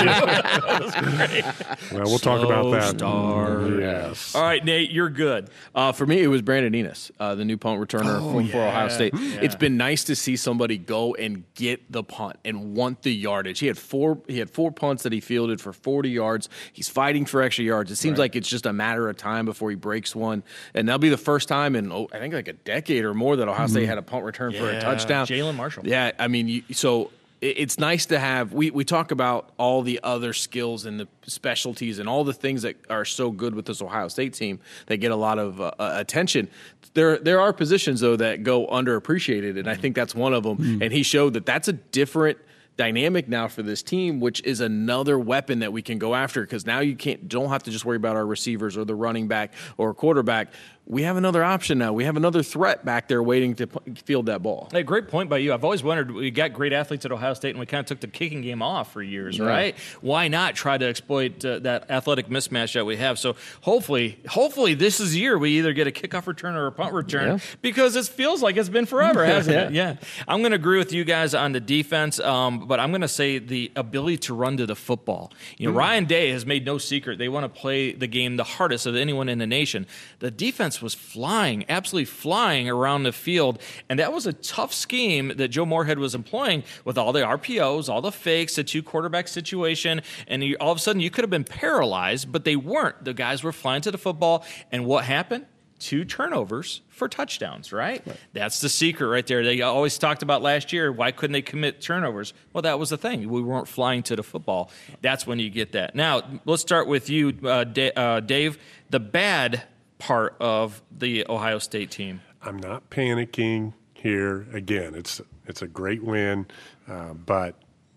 That was great. Well, we'll Slow talk about that. Start. Yes. All right, Nate, you're good. Uh, for me, it was Brandon Enos, uh, the new punt returner oh, for, yeah. for Ohio State. Yeah. It's been nice to see somebody go and get the punt and want the yardage. He had four. He had four punts that he fielded for forty yards. He's fighting for extra yards. It seems right. like it's just a matter of time before he breaks one, and that'll be the first time in oh, I think like a decade or more that Ohio mm-hmm. State had a punt return yeah. for a touchdown. Jalen Marshall. Yeah, I mean, you, so. It's nice to have we, – we talk about all the other skills and the specialties and all the things that are so good with this Ohio State team that get a lot of uh, attention. There there are positions, though, that go underappreciated, and I think that's one of them. Mm. And he showed that that's a different dynamic now for this team, which is another weapon that we can go after because now you can't don't have to just worry about our receivers or the running back or quarterback. We have another option now. We have another threat back there waiting to field that ball. Hey, great point by you. I've always wondered, we got great athletes at Ohio State, and we kind of took the kicking game off for years, yeah. right? Why not try to exploit uh, that athletic mismatch that we have? So hopefully, hopefully this is the year we either get a kickoff return or a punt return yeah. because it feels like it's been forever, hasn't it? Yeah. I'm going to agree with you guys on the defense, um, but I'm going to say the ability to run to the football. You know, mm. Ryan Day has made no secret. They want to play the game the hardest of anyone in the nation. The defense was flying, absolutely flying around the field. And that was a tough scheme that Joe Moorhead was employing with all the R P Os, all the fakes, the two quarterback situation. And you, all of a sudden you could have been paralyzed, but they weren't. The guys were flying to the football. And what happened? Two turnovers for touchdowns, right? right? That's the secret right there. They always talked about last year, why couldn't they commit turnovers? Well, that was the thing. We weren't flying to the football. That's when you get that. Now, let's start with you, uh, D- uh, Dave. The bad part of the Ohio State team. I'm not panicking here. Again, it's it's a great win, uh, but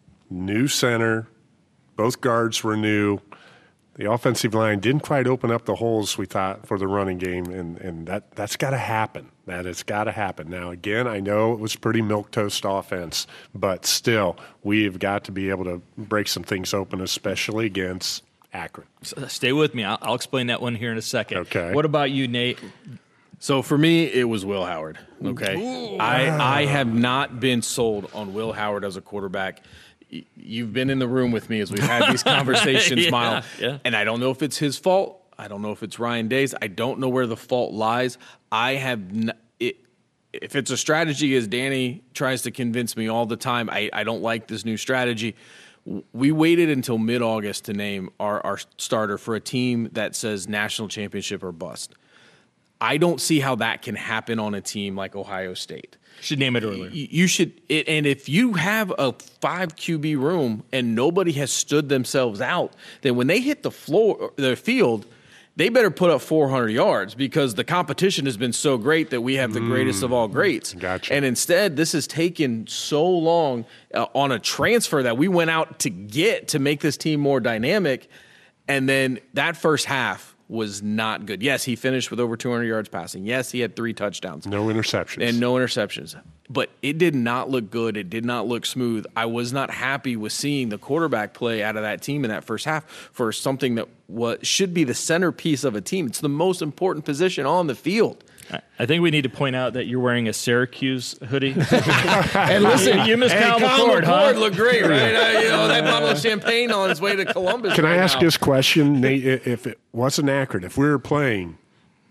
new center, both guards were new. The offensive line didn't quite open up the holes we thought for the running game, and, and that, that's got to happen. That has got to happen. Now, again, I know it was pretty milquetoast offense, but still, we've got to be able to break some things open, especially against Akron. Stay with me. I'll, I'll explain that one here in a second. Okay. What about you, Nate? So for me, it was Will Howard. Okay. Ooh, I, wow. I have not been sold on Will Howard as a quarterback. You've been in the room with me as we've had these conversations, yeah, Miles. Yeah. And I don't know if it's his fault. I don't know if it's Ryan Day's. I don't know where the fault lies. I have n- it. if it's a strategy, as Danny tries to convince me all the time, I, I don't like this new strategy. We waited until mid-August to name our, our starter for a team that says national championship or bust. I don't see how that can happen on a team like Ohio State. Should name it earlier. You should, and if you have a five Q B room and nobody has stood themselves out, then when they hit the floor, the field, they better put up four hundred yards because the competition has been so great that we have the mm, greatest of all greats. Gotcha. And instead, this has taken so long uh, on a transfer that we went out to get to make this team more dynamic, and then that first half was not good. Yes, he finished with over two hundred yards passing. Yes, he had three touchdowns. No interceptions. And no interceptions. But it did not look good. It did not look smooth. I was not happy with seeing the quarterback play out of that team in that first half for something that was, should be the centerpiece of a team. It's the most important position on the field. I think we need to point out that you're wearing a Syracuse hoodie. And listen, you missed Kyle McCord, huh? Looked great, right? Uh, you know, that bottle of champagne on his way to Columbus. Can right I ask now. this question, Nate? If it wasn't accurate, if we were playing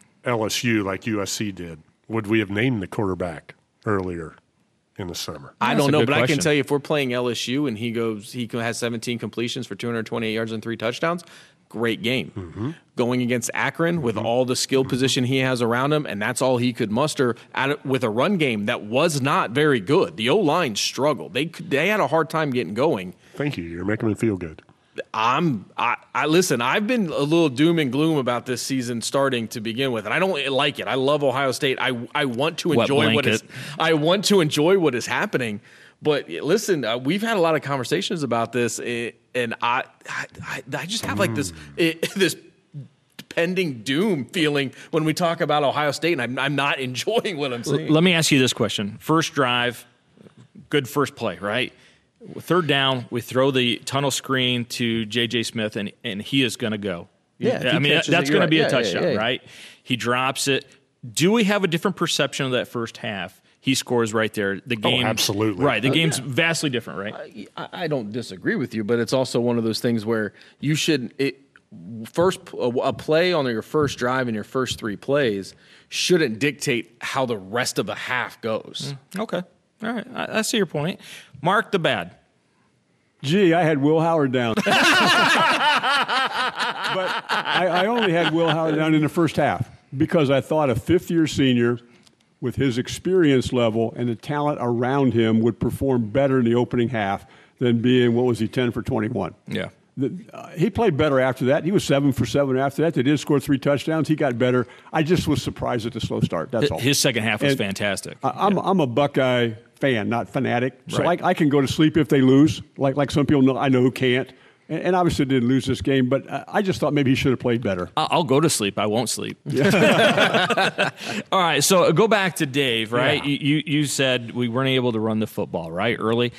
L S U like U S C did, would we have named the quarterback earlier in the summer? I That's don't know, but question. I can tell you if we're playing L S U and he goes, he has seventeen completions for two hundred twenty-eight yards and three touchdowns. Great game. Mm-hmm. Going against Akron with mm-hmm. all the skill position he has around him, and that's all he could muster at it, with a run game that was not very good. The O-line struggled. They they had a hard time getting going. Thank you. You're making me feel good. I'm I, I listen, I've been a little doom and gloom about this season starting to begin with, and I don't like it. I love Ohio State. I I want to enjoy what is I want to enjoy what is happening. But listen, uh, we've had a lot of conversations about this, and I, I, I just have like this, it, this pending doom feeling when we talk about Ohio State, and I'm, I'm not enjoying what I'm seeing. Let me ask you this question: first drive, good first play, right? Third down, we throw the tunnel screen to J J Smith, and and he is going to go. Yeah, I mean that's going right. to be yeah, a touchdown, yeah, yeah. right? He drops it. Do we have a different perception of that first half? He scores right there. The game, oh, absolutely. Right, the uh, game's yeah. vastly different, right? I, I don't disagree with you, but it's also one of those things where you should it, first a, a play on your first drive and your first three plays shouldn't dictate how the rest of the half goes. Mm, okay, all right, I, I see your point. Mark the bad. Gee, I had Will Howard down. But I, I only had Will Howard down in the first half because I thought a fifth-year senior with his experience level and the talent around him would perform better in the opening half than being, what was he, ten for twenty-one. Yeah. The, uh, he played better after that. He was seven for seven after that. They did score three touchdowns. He got better. I just was surprised at the slow start. That's all. His second half was and fantastic. I, I'm, yeah. I'm a Buckeye fan, not fanatic. So right. I, I can go to sleep if they lose, like like some people know I know who can't. And, and obviously didn't lose this game, but I just thought maybe he should have played better. I'll go to sleep. I won't sleep. Yeah. All right, so go back to Dave, right? Yeah. You you said we weren't able to run the football, right, early.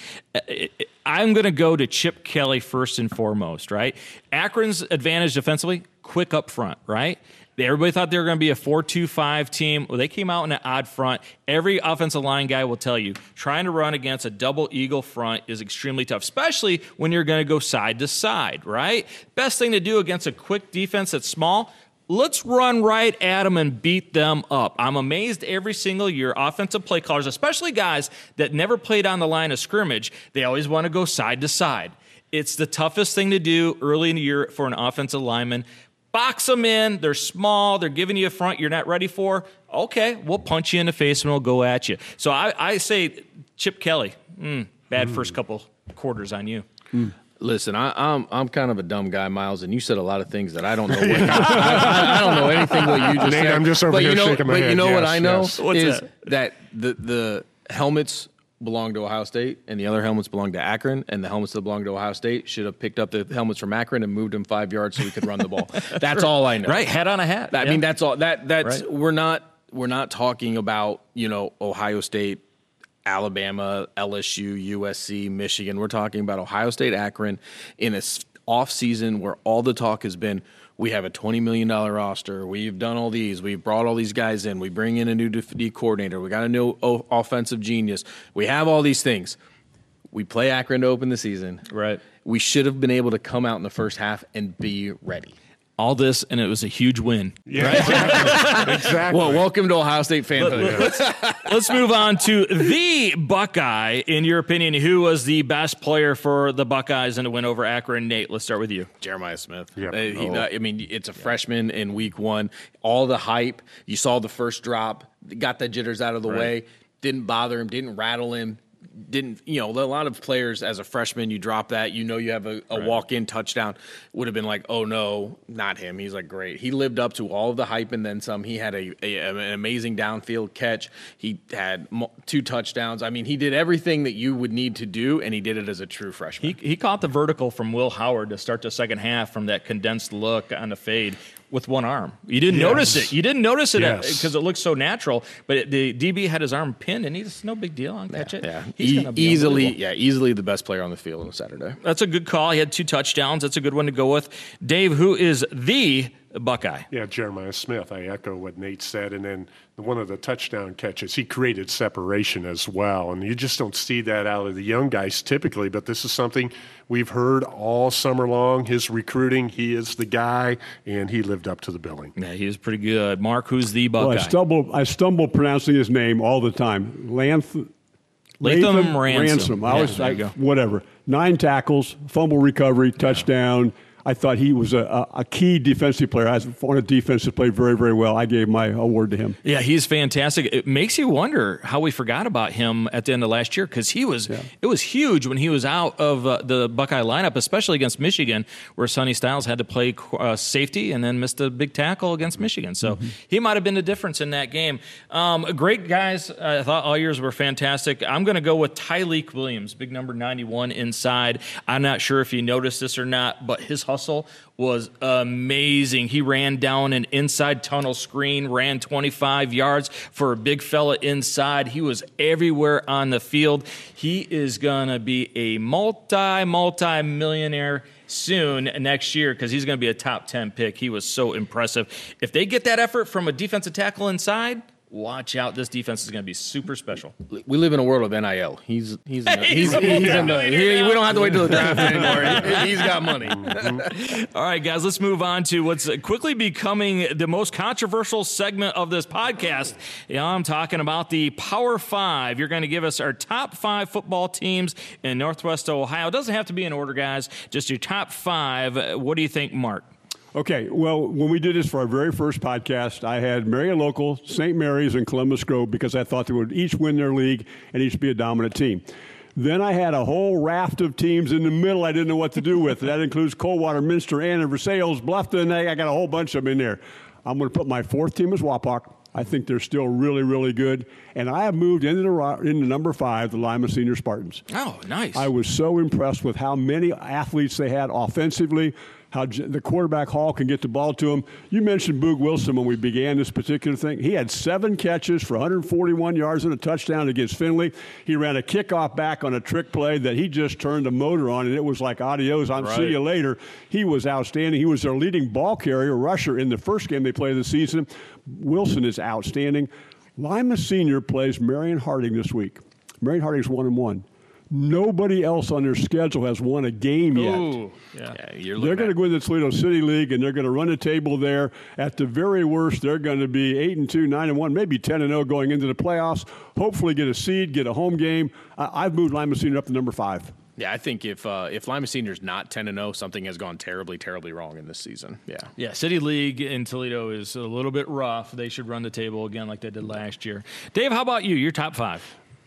I'm going to go to Chip Kelly first and foremost, right? Akron's advantage defensively, quick up front, right? Everybody thought they were going to be a four two five team. Well, they came out in an odd front. Every offensive line guy will tell you, trying to run against a double eagle front is extremely tough, especially when you're going to go side to side, right? Best thing to do against a quick defense that's small, let's run right at them and beat them up. I'm amazed every single year, offensive play callers, especially guys that never played on the line of scrimmage, they always want to go side to side. It's the toughest thing to do early in the year for an offensive lineman. Box them in. They're small. They're giving you a front you're not ready for. Okay, we'll punch you in the face and we'll go at you. So I, I say Chip Kelly, mm, bad mm. first couple quarters on you. Mm. Listen, I, I'm I'm kind of a dumb guy, Miles, and you said a lot of things that I don't know. What, I, I, I don't know anything what you just Nate, said. I'm just over but here you know, shaking my but head. you know yes, what I know yes. is that? that the the helmets belong to Ohio State, and the other helmets belong to Akron, and the helmets that belong to Ohio State should have picked up the helmets from Akron and moved them five yards so we could run the ball. That's all I know. Right, hat on a hat. I yeah. mean, that's all. That that's right. we're not we're not talking about you know Ohio State, Alabama, L S U, U S C, Michigan. We're talking about Ohio State, Akron in a off season where all the talk has been. We have a twenty million dollars roster. We've done all these. We've brought all these guys in. We bring in a new D coordinator. We got a new o- offensive genius. We have all these things. We play Akron to open the season. Right. We should have been able to come out in the first half and be ready. All this, and it was a huge win. Yeah, right? exactly. exactly. Well, welcome to Ohio State fanhood. Let, let's let's move on to the Buckeye. In your opinion, who was the best player for the Buckeyes in a win over Akron? Nate, let's start with you. Jeremiah Smith. Yep. Uh, he, oh. I mean, it's a yeah. freshman in week one. All the hype. You saw the first drop, got the jitters out of the right. way, didn't bother him, didn't rattle him. Didn't you know? A lot of players as a freshman, you drop that, you know, you have a, a right. walk-in touchdown. Would have been like, oh no, not him. He's like, great. He lived up to all of the hype and then some. He had a, a an amazing downfield catch. He had two touchdowns. I mean, he did everything that you would need to do, and he did it as a true freshman. He he caught the vertical from Will Howard to start the second half from that condensed look on the fade with one arm. You didn't yes. notice it. You didn't notice it because yes. it looked so natural. But it, the D B had his arm pinned, and he's no big deal. I'll catch yeah, it. Yeah, he's e- easily, yeah, easily the best player on the field on Saturday. That's a good call. He had two touchdowns. That's a good one to go with. Dave, who is the Buckeye? Yeah, Jeremiah Smith. I echo what Nate said. And then one of the touchdown catches, he created separation as well. And you just don't see that out of the young guys typically, but this is something we've heard all summer long. His recruiting, he is the guy, and he lived up to the billing. Yeah, he was pretty good. Mark, who's the Buckeye? Well, I stumble, I stumble pronouncing his name all the time. Lanth, Latham, Latham Ransom. Ransom. I yeah, was, there I, you go. Whatever. Nine tackles, fumble recovery, touchdown. Yeah. I thought he was a, a key defensive player. I on a defense that played very, very well. I gave my award to him. Yeah, he's fantastic. It makes you wonder how we forgot about him at the end of last year because he was yeah. it was huge when he was out of uh, the Buckeye lineup, especially against Michigan, where Sonny Styles had to play uh, safety and then missed a big tackle against Michigan. So mm-hmm. he might have been the difference in that game. Um, great guys. I thought all years were fantastic. I'm going to go with Tyleek Williams, big number ninety-one inside. I'm not sure if you noticed this or not, but his hustle was amazing. He ran down an inside tunnel screen, ran twenty-five yards for a big fella inside. He was everywhere on the field. He is going to be a multi, multi-millionaire soon next year because he's going to be a top ten pick. He was so impressive. If they get that effort from a defensive tackle inside, watch out. This defense is going to be super special. We live in a world of N I L. He's he's in the, he's, he's in the, he, we don't have to wait till the draft anymore. He's got money. All right, guys, let's move on to what's quickly becoming the most controversial segment of this podcast. Yeah, I'm talking about the Power Five. You're going to give us our top five football teams in Northwest Ohio. It doesn't have to be in order, guys. Just your top five. What do you think, Mark? Okay, well, when we did this for our very first podcast, I had Marion Local, Saint Mary's, and Columbus Grove because I thought they would each win their league and each be a dominant team. Then I had a whole raft of teams in the middle I didn't know what to do with. That includes Coldwater, Minster, Ann Arbor, Versailles, Bluffton. I got a whole bunch of them in there. I'm going to put my fourth team as Wapak. I think they're still really, really good. And I have moved into, the, into number five, the Lima Senior Spartans. Oh, nice. I was so impressed with how many athletes they had offensively, how the quarterback Hall can get the ball to him. You mentioned Boog Wilson when we began this particular thing. He had seven catches for one hundred forty-one yards and a touchdown against Findlay. He ran a kickoff back on a trick play that he just turned the motor on, and it was like, adios, I'll right. see you later. He was outstanding. He was their leading ball carrier, rusher, in the first game they played of the season. Wilson is outstanding. Lima Senior plays Marion Harding this week. Marion Harding's one and one. Nobody else on their schedule has won a game yet. Ooh, yeah. Yeah, you're they're going to go in the Toledo City League, and they're going to run a table there. At the very worst, they're going to be eight and two, nine and one, maybe ten and zero going into the playoffs. Hopefully, get a seed, get a home game. I- I've moved Lima Senior up to number five. Yeah, I think if uh, if Lima Senior's not ten and zero, something has gone terribly, terribly wrong in this season. Yeah, yeah. City League in Toledo is a little bit rough. They should run the table again like they did last year. Dave, how about you? Your top five.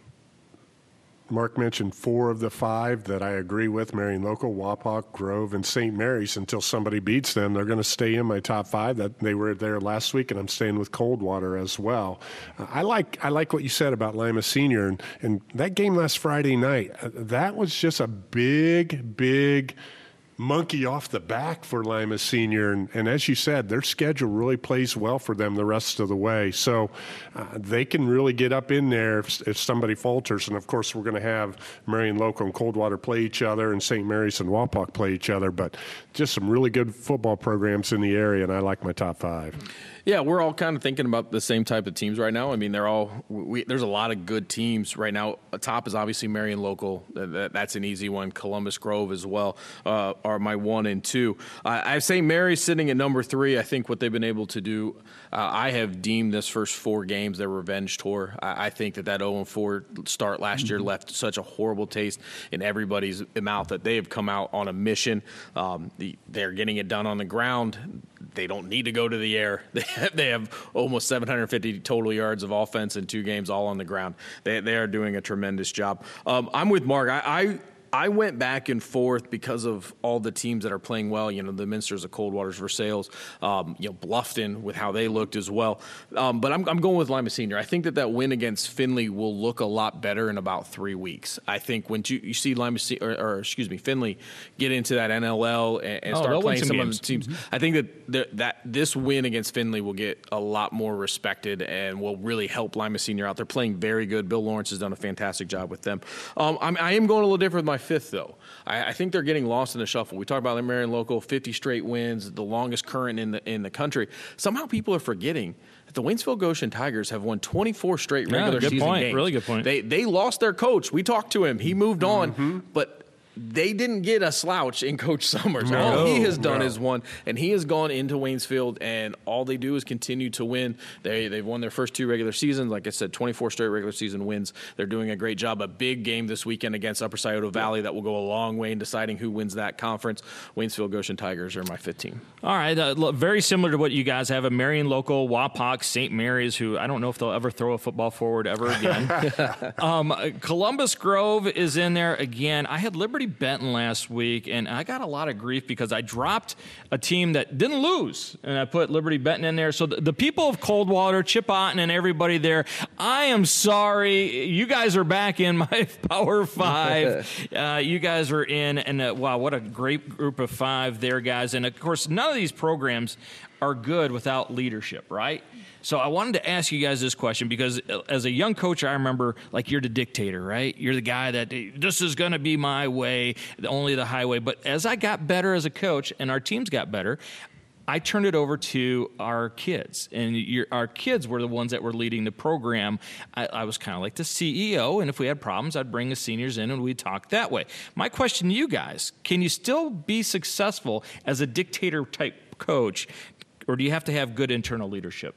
Mark mentioned four of the five that I agree with, Marion Local, Wapak, Grove, and Saint Mary's. Until somebody beats them, they're going to stay in my top five. That they were there last week, and I'm staying with Coldwater as well. Uh, I like I like what you said about Lima Senior, and, and that game last Friday night, uh, that was just a big, big monkey off the back for Lima Senior. And, and as you said, their schedule really plays well for them the rest of the way. So uh, they can really get up in there if, if somebody falters. And, of course, we're going to have Marion Local and Coldwater play each other and Saint Mary's and Wapak play each other. But just some really good football programs in the area, and I like my top five. Yeah, we're all kind of thinking about the same type of teams right now. I mean, they're all we, there's a lot of good teams right now. Top is obviously Marion Local. That, that's an easy one. Columbus Grove as well uh, are are my one and two. Uh, I say Mary's sitting at number three. I think what they've been able to do, uh, I have deemed this first four games their revenge tour. I, I think that that oh and four start last year left such a horrible taste in everybody's mouth that they have come out on a mission. Um, the, they're getting it done on the ground. They don't need to go to the air. They have, they have almost seven hundred fifty total yards of offense in two games, all on the ground. They, they are doing a tremendous job. Um, I'm with Mark. I, I I went back and forth because of all the teams that are playing well. You know, the Minsters, the Coldwaters, Versailles, um, you know, Bluffton with how they looked as well. Um, but I'm, I'm going with Lima Senior. I think that that win against Findlay will look a lot better in about three weeks. I think when you, you see Lima Se- or, or excuse me, Findlay get into that N L L and, and oh, start playing some, some games. of the teams, mm-hmm. I think that the, that this win against Findlay will get a lot more respected and will really help Lima Senior out. They're playing very good. Bill Lawrence has done a fantastic job with them. Um, I'm, I am going a little different with my fifth, though. I, I think they're getting lost in the shuffle. We talk about the Marion Local, fifty straight wins, the longest current in the in the country. Somehow people are forgetting that the Waynesville Goshen Tigers have won twenty-four straight regular yeah, good season point. games. Really good point. They they lost their coach. We talked to him. He moved on, mm-hmm. but they didn't get a slouch in Coach Summers. No, all he has done no. is won, and he has gone into Waynesfield, and all they do is continue to win. They, they've won their first two regular seasons. Like I said, twenty-four straight regular season wins. They're doing a great job. A big game this weekend against Upper Scioto Valley that will go a long way in deciding who wins that conference. Waynesville Goshen Tigers are my fifth team. All right, uh, look, very similar to what you guys have. A Marion Local, Wapak, Saint Mary's, who I don't know if they'll ever throw a football forward ever again. um, Columbus Grove is in there again. I had Liberty Benton last week, and I got a lot of grief because I dropped a team that didn't lose, and I put Liberty Benton in there. So the, the people of Coldwater, Chip Otten, and everybody there, I am sorry. You guys are back in my Power Five. uh, you guys are in, and uh, wow, what a great group of five there, guys. And, of course, none of these programs are good without leadership, right? So I wanted to ask you guys this question because as a young coach, I remember, like, you're the dictator, right? You're the guy that, this is going to be my way, only the highway. But as I got better as a coach and our teams got better, I turned it over to our kids. And your, our kids were the ones that were leading the program. I, I was kind of like the C E O, and if we had problems, I'd bring the seniors in and we'd talk that way. My question to you guys, can you still be successful as a dictator-type coach, or do you have to have good internal leadership?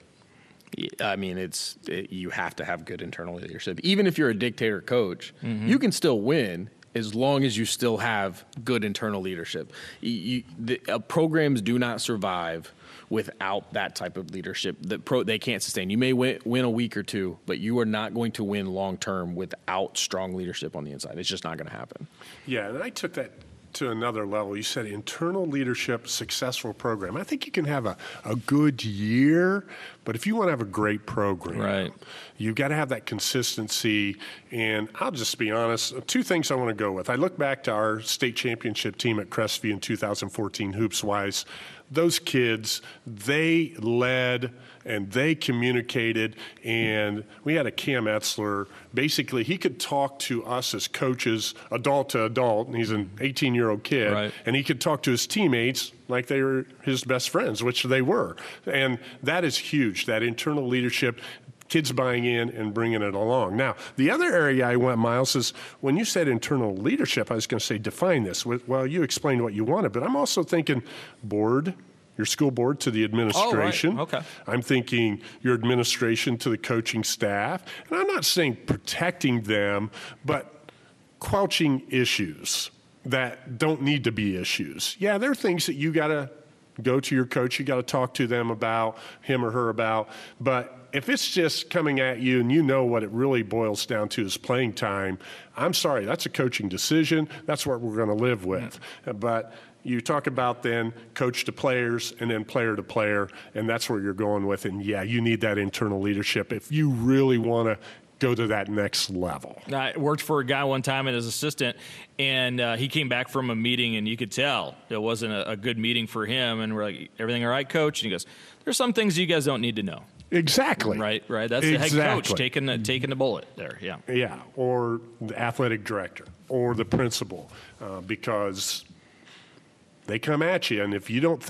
I mean, it's it, you have to have good internal leadership. Even if you're a dictator coach, mm-hmm. you can still win as long as you still have good internal leadership. You, you, the, uh, programs do not survive without that type of leadership. The pro, they can't sustain. You may win, win a week or two, but you are not going to win long term without strong leadership on the inside. It's just not going to happen. Yeah, and I took that to another level. You said internal leadership, successful program. I think you can have a, a good year, but if you want to have a great program, right, you've got to have that consistency. And I'll just be honest, two things I want to go with. I look back to our state championship team at Crestview in two thousand fourteen, hoops-wise. Those kids, they led and they communicated, and we had a Cam Etzler. Basically, he could talk to us as coaches, adult to adult, and he's an eighteen-year-old kid, right. and he could talk to his teammates like they were his best friends, which they were. And that is huge, that internal leadership, kids buying in and bringing it along. Now, the other area I went, Miles, is when you said internal leadership, I was going to say define this. Well, you explained what you wanted, but I'm also thinking board, your school board to the administration. Oh, right. Okay. I'm thinking your administration to the coaching staff. And I'm not saying protecting them, but quelching issues that don't need to be issues. Yeah, there are things that you got to go to your coach, you got to talk to them about, him or her about, but if it's just coming at you and you know what it really boils down to is playing time, I'm sorry, that's a coaching decision. That's what we're going to live with. Yeah. But you talk about then coach to players and then player to player, and that's where you're going with. And, yeah, you need that internal leadership if you really want to go to that next level. I worked for a guy one time as assistant, and uh, he came back from a meeting, and you could tell it wasn't a, a good meeting for him. And we're like, everything all right, coach? And he goes, there's some things you guys don't need to know. Exactly. Right, right. That's exactly. the head coach taking the, taking the bullet there, yeah. Yeah, or the athletic director or the principal, uh, because they come at you, and if you don't think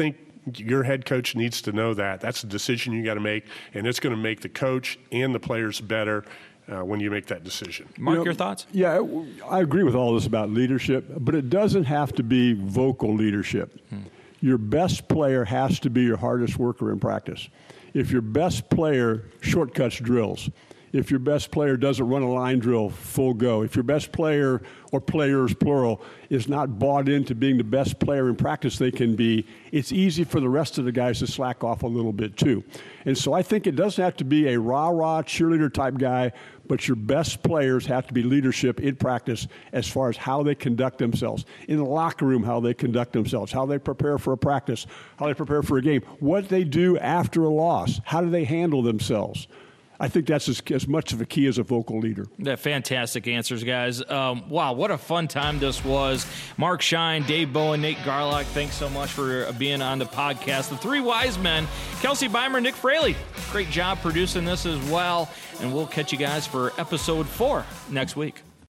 your head coach needs to know that. That's a decision you got to make, and it's going to make the coach and the players better uh, when you make that decision. Mark, you know, your thoughts? Yeah, I agree with all this about leadership, but it doesn't have to be vocal leadership. Hmm. Your best player has to be your hardest worker in practice. If your best player shortcuts drills, if your best player doesn't run a line drill full go, if your best player or players, plural, is not bought into being the best player in practice they can be, it's easy for the rest of the guys to slack off a little bit too. And so I think it doesn't have to be a rah-rah cheerleader type guy, but your best players have to be leadership in practice as far as how they conduct themselves. In the locker room, how they conduct themselves, how they prepare for a practice, how they prepare for a game, what they do after a loss, how do they handle themselves. I think that's as, as much of a key as a vocal leader. Yeah, fantastic answers, guys. Um, wow, what a fun time this was. Mark Shine, Dave Bowen, Nate Garlock, thanks so much for being on the podcast. The Three Wise Men, Kelsey Beimer, Nick Fraley. Great job producing this as well. And we'll catch you guys for episode four next week.